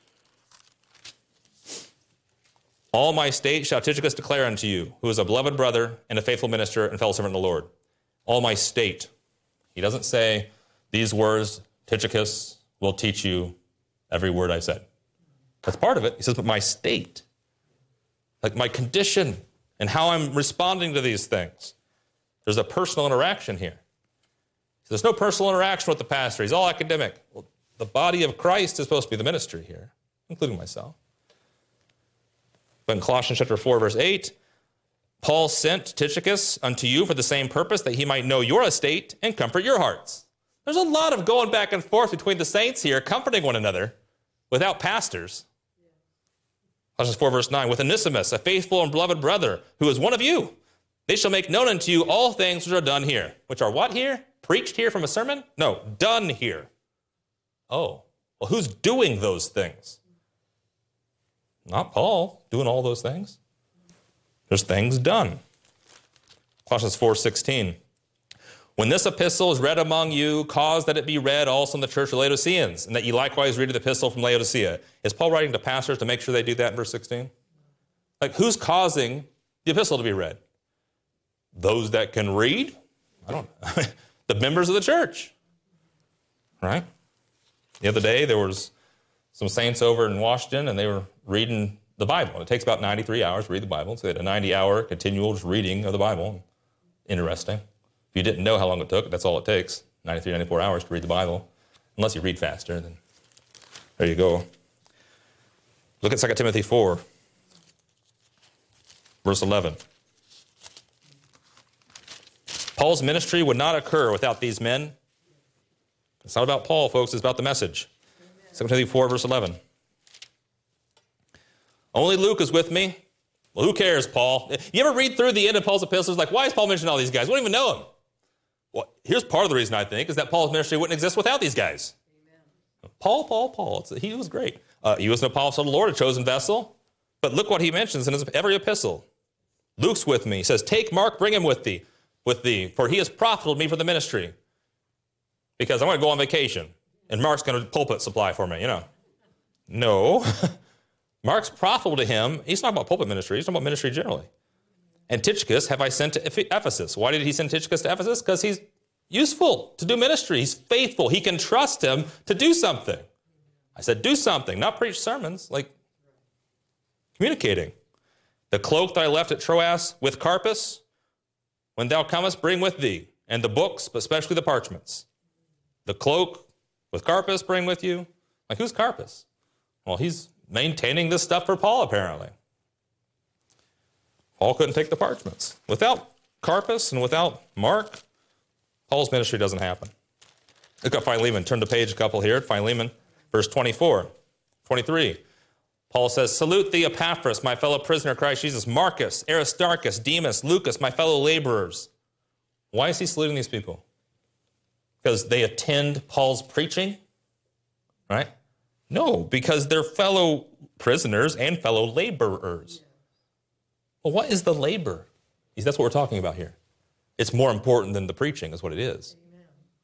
All my state shall Tychicus declare unto you, who is a beloved brother and a faithful minister and fellow servant of the Lord. All my state. He doesn't say, these words, Tychicus will teach you every word I said. That's part of it. He says, but my state, like my condition and how I'm responding to these things. There's a personal interaction here. There's no personal interaction with the pastor. He's all academic. Well, the body of Christ is supposed to be the ministry here, including myself. But in Colossians chapter four, verse eight, Paul sent Tychicus unto you for the same purpose, that he might know your estate and comfort your hearts. There's a lot of going back and forth between the saints here, comforting one another without pastors. Colossians four, verse nine, with Onesimus, a faithful and beloved brother, who is one of you, they shall make known unto you all things which are done here. Which are what here? Preached here from a sermon? No, done here. Oh, well, who's doing those things? Not Paul doing all those things. There's things done. Colossians four sixteen. When this epistle is read among you, cause that it be read also in the church of Laodiceans, and that ye likewise read the epistle from Laodicea. Is Paul writing to pastors to make sure they do that in verse sixteen? Like, who's causing the epistle to be read? Those that can read? I don't know. The members of the church. Right? The other day, there was some saints over in Washington, and they were reading the Bible. It takes about ninety-three hours to read the Bible. So they had a ninety-hour continual reading of the Bible. Interesting. If you didn't know how long it took, that's all it takes, ninety-three, ninety-four hours to read the Bible. Unless you read faster, then there you go. Look at Second Timothy four, verse eleven. Paul's ministry would not occur without these men. It's not about Paul, folks. It's about the message. Second Timothy four, verse eleven. Only Luke is with me. Well, who cares, Paul? You ever read through the end of Paul's epistles? Like, why is Paul mentioning all these guys? We don't even know him. Well, here's part of the reason, I think, is that Paul's ministry wouldn't exist without these guys. Amen. Paul, Paul, Paul. It's, he was great. Uh, he was an apostle of the Lord, a chosen vessel. But look what he mentions in his every epistle. Luke's with me. He says, take Mark, bring him with thee, with thee, for he has profited me for the ministry. Because I'm going to go on vacation, and Mark's going to pulpit supply for me, you know. No. Mark's profitable to him. He's talking about pulpit ministry. He's talking about ministry generally. And Tychicus have I sent to Ephesus. Why did he send Tychicus to Ephesus? Because he's useful to do ministry. He's faithful. He can trust him to do something. I said, do something, not preach sermons, like communicating. The cloak that I left at Troas with Carpus, when thou comest, bring with thee, and the books, but especially the parchments. The cloak with Carpus bring with you. Like, who's Carpus? Well, he's maintaining this stuff for Paul, apparently. Paul couldn't take the parchments. Without Carpus and without Mark, Paul's ministry doesn't happen. Look at Philemon. Turn the page a couple here. Philemon, verse twenty-four, twenty-three. Paul says, salute thee, Epaphras, my fellow prisoner of Christ Jesus, Marcus, Aristarchus, Demas, Lucas, my fellow laborers. Why is he saluting these people? Because they attend Paul's preaching? Right? No, because they're fellow prisoners and fellow laborers. Well, what is the labor? That's what we're talking about here. It's more important than the preaching is what it is. Amen.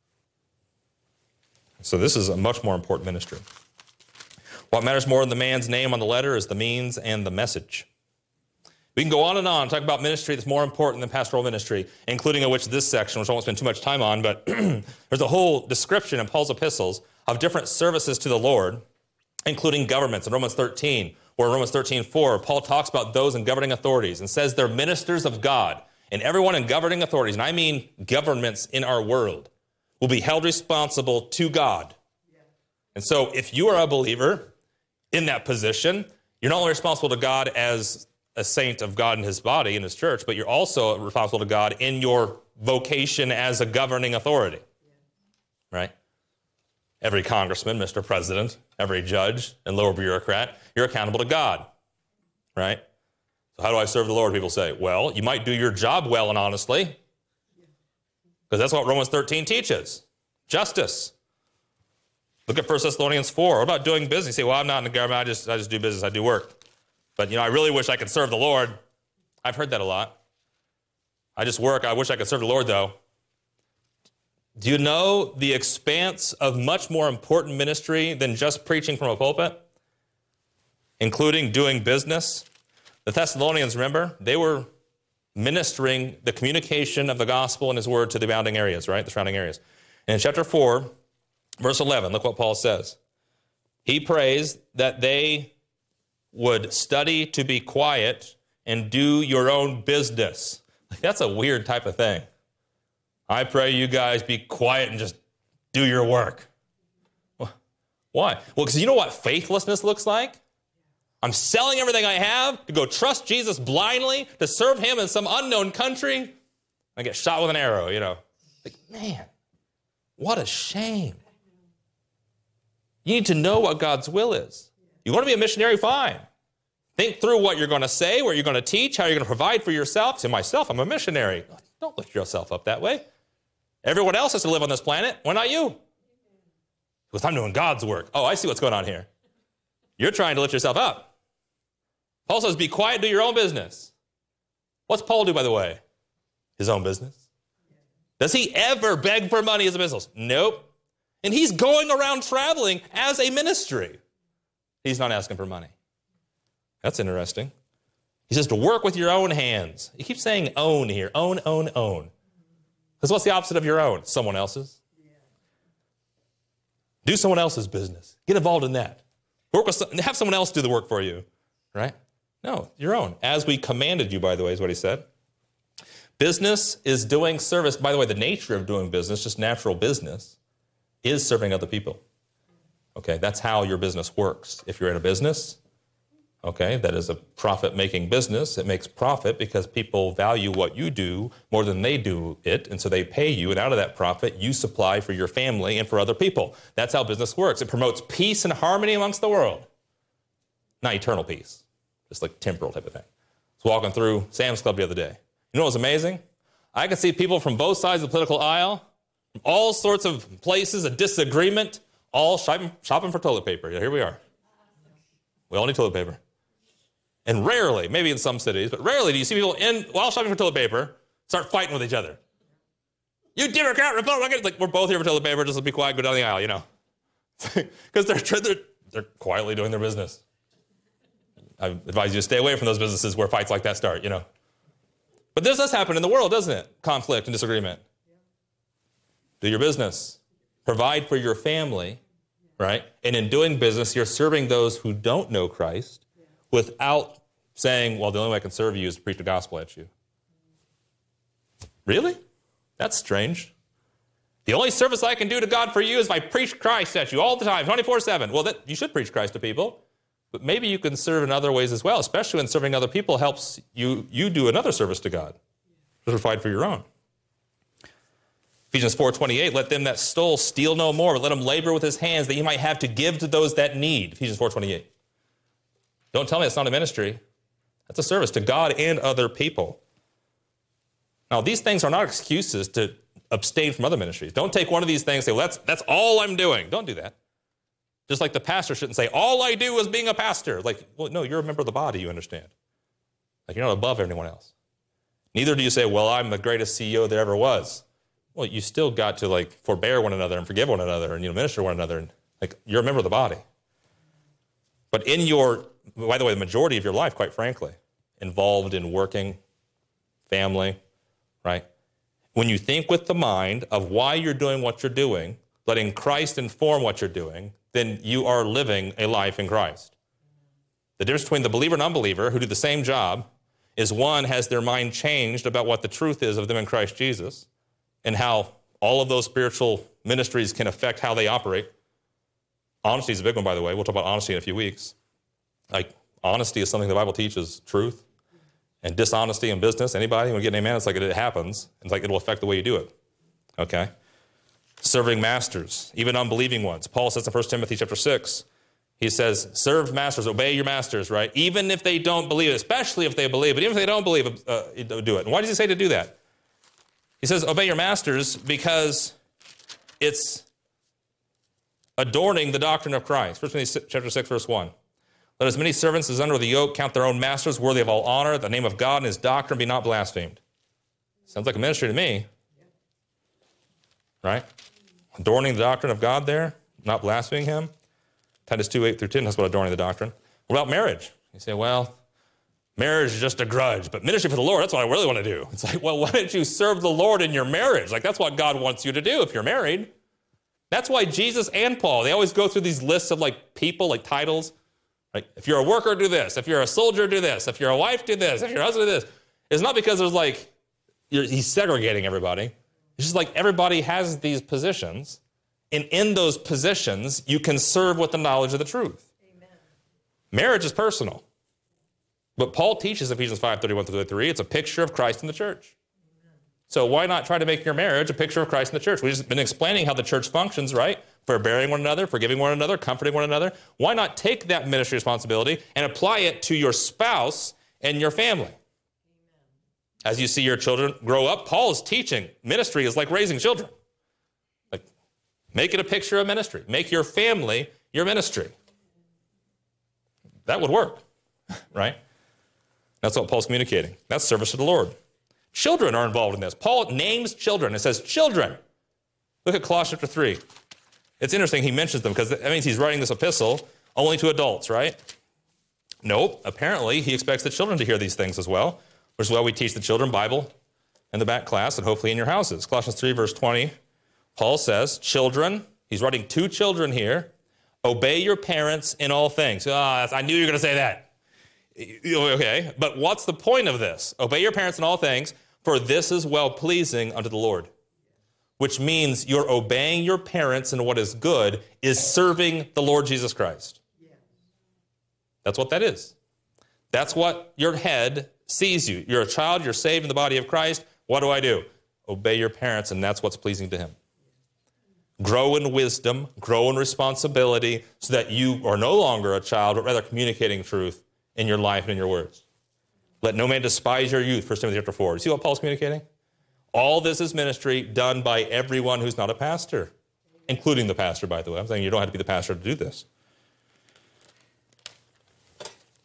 So this is a much more important ministry. What matters more than the man's name on the letter is the means and the message. We can go on and on, talk about ministry that's more important than pastoral ministry, including of which this section, which I won't spend too much time on, but there's a whole description in Paul's epistles of different services to the Lord, including governments in Romans thirteen, or Romans thirteen four, Paul talks about those in governing authorities and says they're ministers of God. And everyone in governing authorities, and I mean governments in our world, will be held responsible to God. Yeah. And so if you are a believer in that position, you're not only responsible to God as a saint of God in his body, in his church, but you're also responsible to God in your vocation as a governing authority. Yeah. Right? Every congressman, Mister President, every judge and lower bureaucrat, you're accountable to God. Right? So how do I serve the Lord? People say, well, you might do your job well and honestly, because that's what Romans thirteen teaches. Justice. Look at First Thessalonians four. What about doing business? You say, well, I'm not in the government. I just, I just do business. I do work. But, you know, I really wish I could serve the Lord. I've heard that a lot. I just work. I wish I could serve the Lord, though. Do you know the expanse of much more important ministry than just preaching from a pulpit, including doing business? The Thessalonians, remember, they were ministering the communication of the gospel and his word to the abounding areas, right? The surrounding areas. And in chapter four, verse eleven, look what Paul says. He prays that they would study to be quiet and do your own business. Like, that's a weird type of thing. I pray you guys be quiet and just do your work. Why? Well, because you know what faithlessness looks like? I'm selling everything I have to go trust Jesus blindly, to serve him in some unknown country. I get shot with an arrow, you know. Like, man, what a shame. You need to know what God's will is. You want to be a missionary? Fine. Think through what you're going to say, what you're going to teach, how you're going to provide for yourself. To myself, I'm a missionary. Don't lift yourself up that way. Everyone else has to live on this planet. Why not you? Because I'm doing God's work. Oh, I see what's going on here. You're trying to lift yourself up. Paul says, be quiet, do your own business. What's Paul do, by the way? His own business. Does he ever beg for money as a business? Nope. And he's going around traveling as a ministry. He's not asking for money. That's interesting. He says to work with your own hands. He keeps saying own here. Own, own, own. Because what's the opposite of your own? Someone else's. Yeah. Do someone else's business. Get involved in that. Work with some, have someone else do the work for you. Right? No, your own. As we commanded you, by the way, is what he said. Business is doing service. By the way, the nature of doing business, just natural business, is serving other people. Okay, that's how your business works. If you're in a business, okay, that is a profit-making business. It makes profit because people value what you do more than they do it, and so they pay you, and out of that profit, you supply for your family and for other people. That's how business works. It promotes peace and harmony amongst the world. Not eternal peace, just like temporal type of thing. I was walking through Sam's Club the other day. You know what was amazing? I could see people from both sides of the political aisle, from all sorts of places of disagreement, all shopping, shopping for toilet paper. Yeah, here we are. We all need toilet paper. And rarely, maybe in some cities, but rarely do you see people in while shopping for toilet paper start fighting with each other. You Democrat, Republican, like we're both here for toilet paper, just be quiet, go down the aisle, you know. Because they're, they're, they're quietly doing their business. I advise you to stay away from those businesses where fights like that start, you know. But this does happen in the world, doesn't it? Conflict and disagreement. Do your business. Provide for your family, right? And in doing business, you're serving those who don't know Christ without saying, well, the only way I can serve you is to preach the gospel at you. Really? That's strange. The only service I can do to God for you is if I preach Christ at you all the time, twenty-four seven. Well, that, you should preach Christ to people. But maybe you can serve in other ways as well, especially when serving other people helps you, you do another service to God. To provide for your own. Ephesians four twenty-eight, let them that stole steal no more, but let him labor with his hands that he might have to give to those that need. Ephesians four twenty-eight. Don't tell me it's not a ministry. That's a service to God and other people. Now, these things are not excuses to abstain from other ministries. Don't take one of these things and say, well, that's, that's all I'm doing. Don't do that. Just like the pastor shouldn't say, all I do is being a pastor. Like, well, no, you're a member of the body, you understand. Like, you're not above anyone else. Neither do you say, well, I'm the greatest C E O there ever was. Well, you still got to, like, forbear one another and forgive one another and, you know, minister one another. And, like, you're a member of the body. But in your, by the way, the majority of your life, quite frankly, involved in working, family, right? When you think with the mind of why you're doing what you're doing, letting Christ inform what you're doing, then you are living a life in Christ. The difference between the believer and unbeliever who do the same job is one has their mind changed about what the truth is of them in Christ Jesus and how all of those spiritual ministries can affect how they operate. Honesty is a big one, by the way. We'll talk about honesty in a few weeks. Like, honesty is something the Bible teaches, truth. And dishonesty in business, anybody, when you get an amen, it's like it happens. It's like it'll affect the way you do it, okay? Serving masters, even unbelieving ones. Paul says in First Timothy chapter six, he says, serve masters, obey your masters, right? Even if they don't believe it, especially if they believe it, even if they don't believe it, uh, do it. And why does he say to do that? He says, obey your masters because it's adorning the doctrine of Christ. First Timothy chapter six, verse one. Let as many servants as under the yoke count their own masters worthy of all honor. The name of God and his doctrine be not blasphemed. Sounds like a ministry to me. Right? Adorning the doctrine of God there, not blaspheming him. Titus two, eight through ten, that's about adorning the doctrine. What about marriage? You say, well, marriage is just a grudge, but ministry for the Lord, that's what I really want to do. It's like, well, why don't you serve the Lord in your marriage? Like, that's what God wants you to do if you're married. That's why Jesus and Paul, they always go through these lists of like people, like titles. Like, if you're a worker, do this. If you're a soldier, do this. If you're a wife, do this. If you're a husband, do this. It's not because there's like, you're, he's segregating everybody. It's just like everybody has these positions, and in those positions, you can serve with the knowledge of the truth. Amen. Marriage is personal. But Paul teaches Ephesians five, thirty-one through thirty-three, it's a picture of Christ in the church. Amen. So why not try to make your marriage a picture of Christ in the church? We've just been explaining how the church functions, right? Forbearing one another, forgiving one another, comforting one another. Why not take that ministry responsibility and apply it to your spouse and your family? Amen. As you see your children grow up, Paul is teaching ministry is like raising children. Like, make it a picture of ministry. Make your family your ministry. That would work, right? That's what Paul's communicating. That's service to the Lord. Children are involved in this. Paul names children. It says children. Look at Colossians chapter three. It's interesting he mentions them because that means he's writing this epistle only to adults, right? Nope. Apparently, he expects the children to hear these things as well, which is why we teach the children Bible in the back class and hopefully in your houses. Colossians three, verse twenty, Paul says, children, he's writing to children here, obey your parents in all things. Ah, I knew you were going to say that. Okay, but what's the point of this? Obey your parents in all things, for this is well-pleasing unto the Lord. Which means you're obeying your parents in what is good, is serving the Lord Jesus Christ. That's what that is. That's what your head sees you. You're a child, you're saved in the body of Christ. What do I do? Obey your parents, and that's what's pleasing to him. Grow in wisdom, grow in responsibility, so that you are no longer a child, but rather communicating truth in your life and in your words. Let no man despise your youth, First Timothy chapter four. You see what Paul's communicating? All this is ministry done by everyone who's not a pastor, including the pastor, by the way. I'm saying you don't have to be the pastor to do this.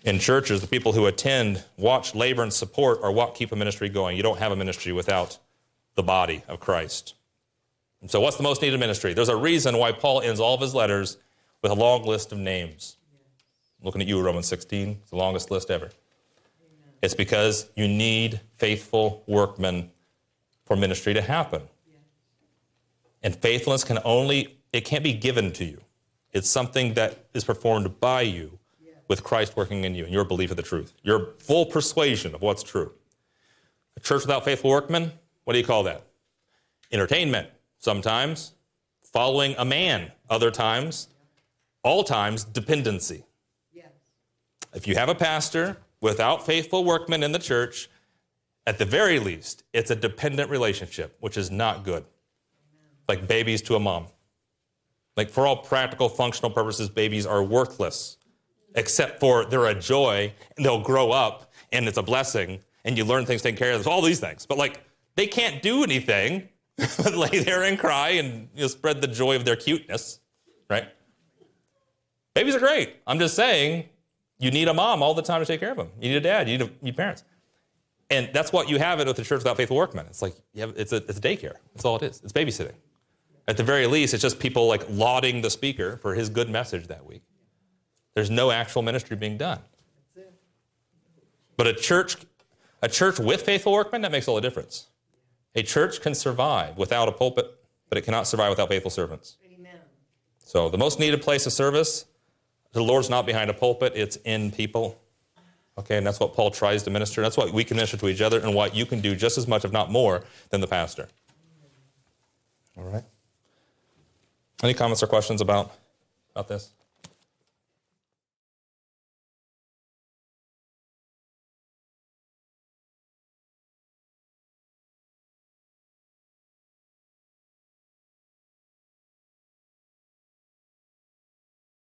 in churches, the people who attend, watch, labor, and support are what keep a ministry going. You don't have a ministry without the body of Christ. And so what's the most needed ministry? There's a reason why Paul ends all of his letters with a long list of names. I'm looking at you, Romans sixteen. It's the longest list ever. Amen. It's because you need faithful workmen for ministry to happen. Yeah. And faithfulness can only, it can't be given to you. It's something that is performed by you yeah. with Christ working in you and your belief of the truth, your full persuasion of what's true. A church without faithful workmen, what do you call that? Entertainment, sometimes. Following a man, other times. All times, dependency. Yes. If you have a pastor without faithful workmen in the church, at the very least, it's a dependent relationship, which is not good. Amen. Like babies to a mom. Like for all practical, functional purposes, babies are worthless, except for they're a joy, and they'll grow up, and it's a blessing, and you learn things, take care of them, all these things. But like, they can't do anything but lay there and cry and you know, spread the joy of their cuteness, right? Babies are great. I'm just saying, you need a mom all the time to take care of them. You need a dad. You need, a, you need parents. And that's what you have it with the church without faithful workmen. It's like, you have, it's, a, it's a daycare. That's all it is. It's babysitting. At the very least, it's just people like lauding the speaker for his good message that week. There's no actual ministry being done. But a church, a church with faithful workmen, that makes all the difference. A church can survive without a pulpit, but it cannot survive without faithful servants. Amen. So the most needed place of service, the Lord's not behind a pulpit, it's in people. Okay, and that's what Paul tries to minister. That's what we can minister to each other and what you can do just as much, if not more, than the pastor. All right. Any comments or questions about, about this?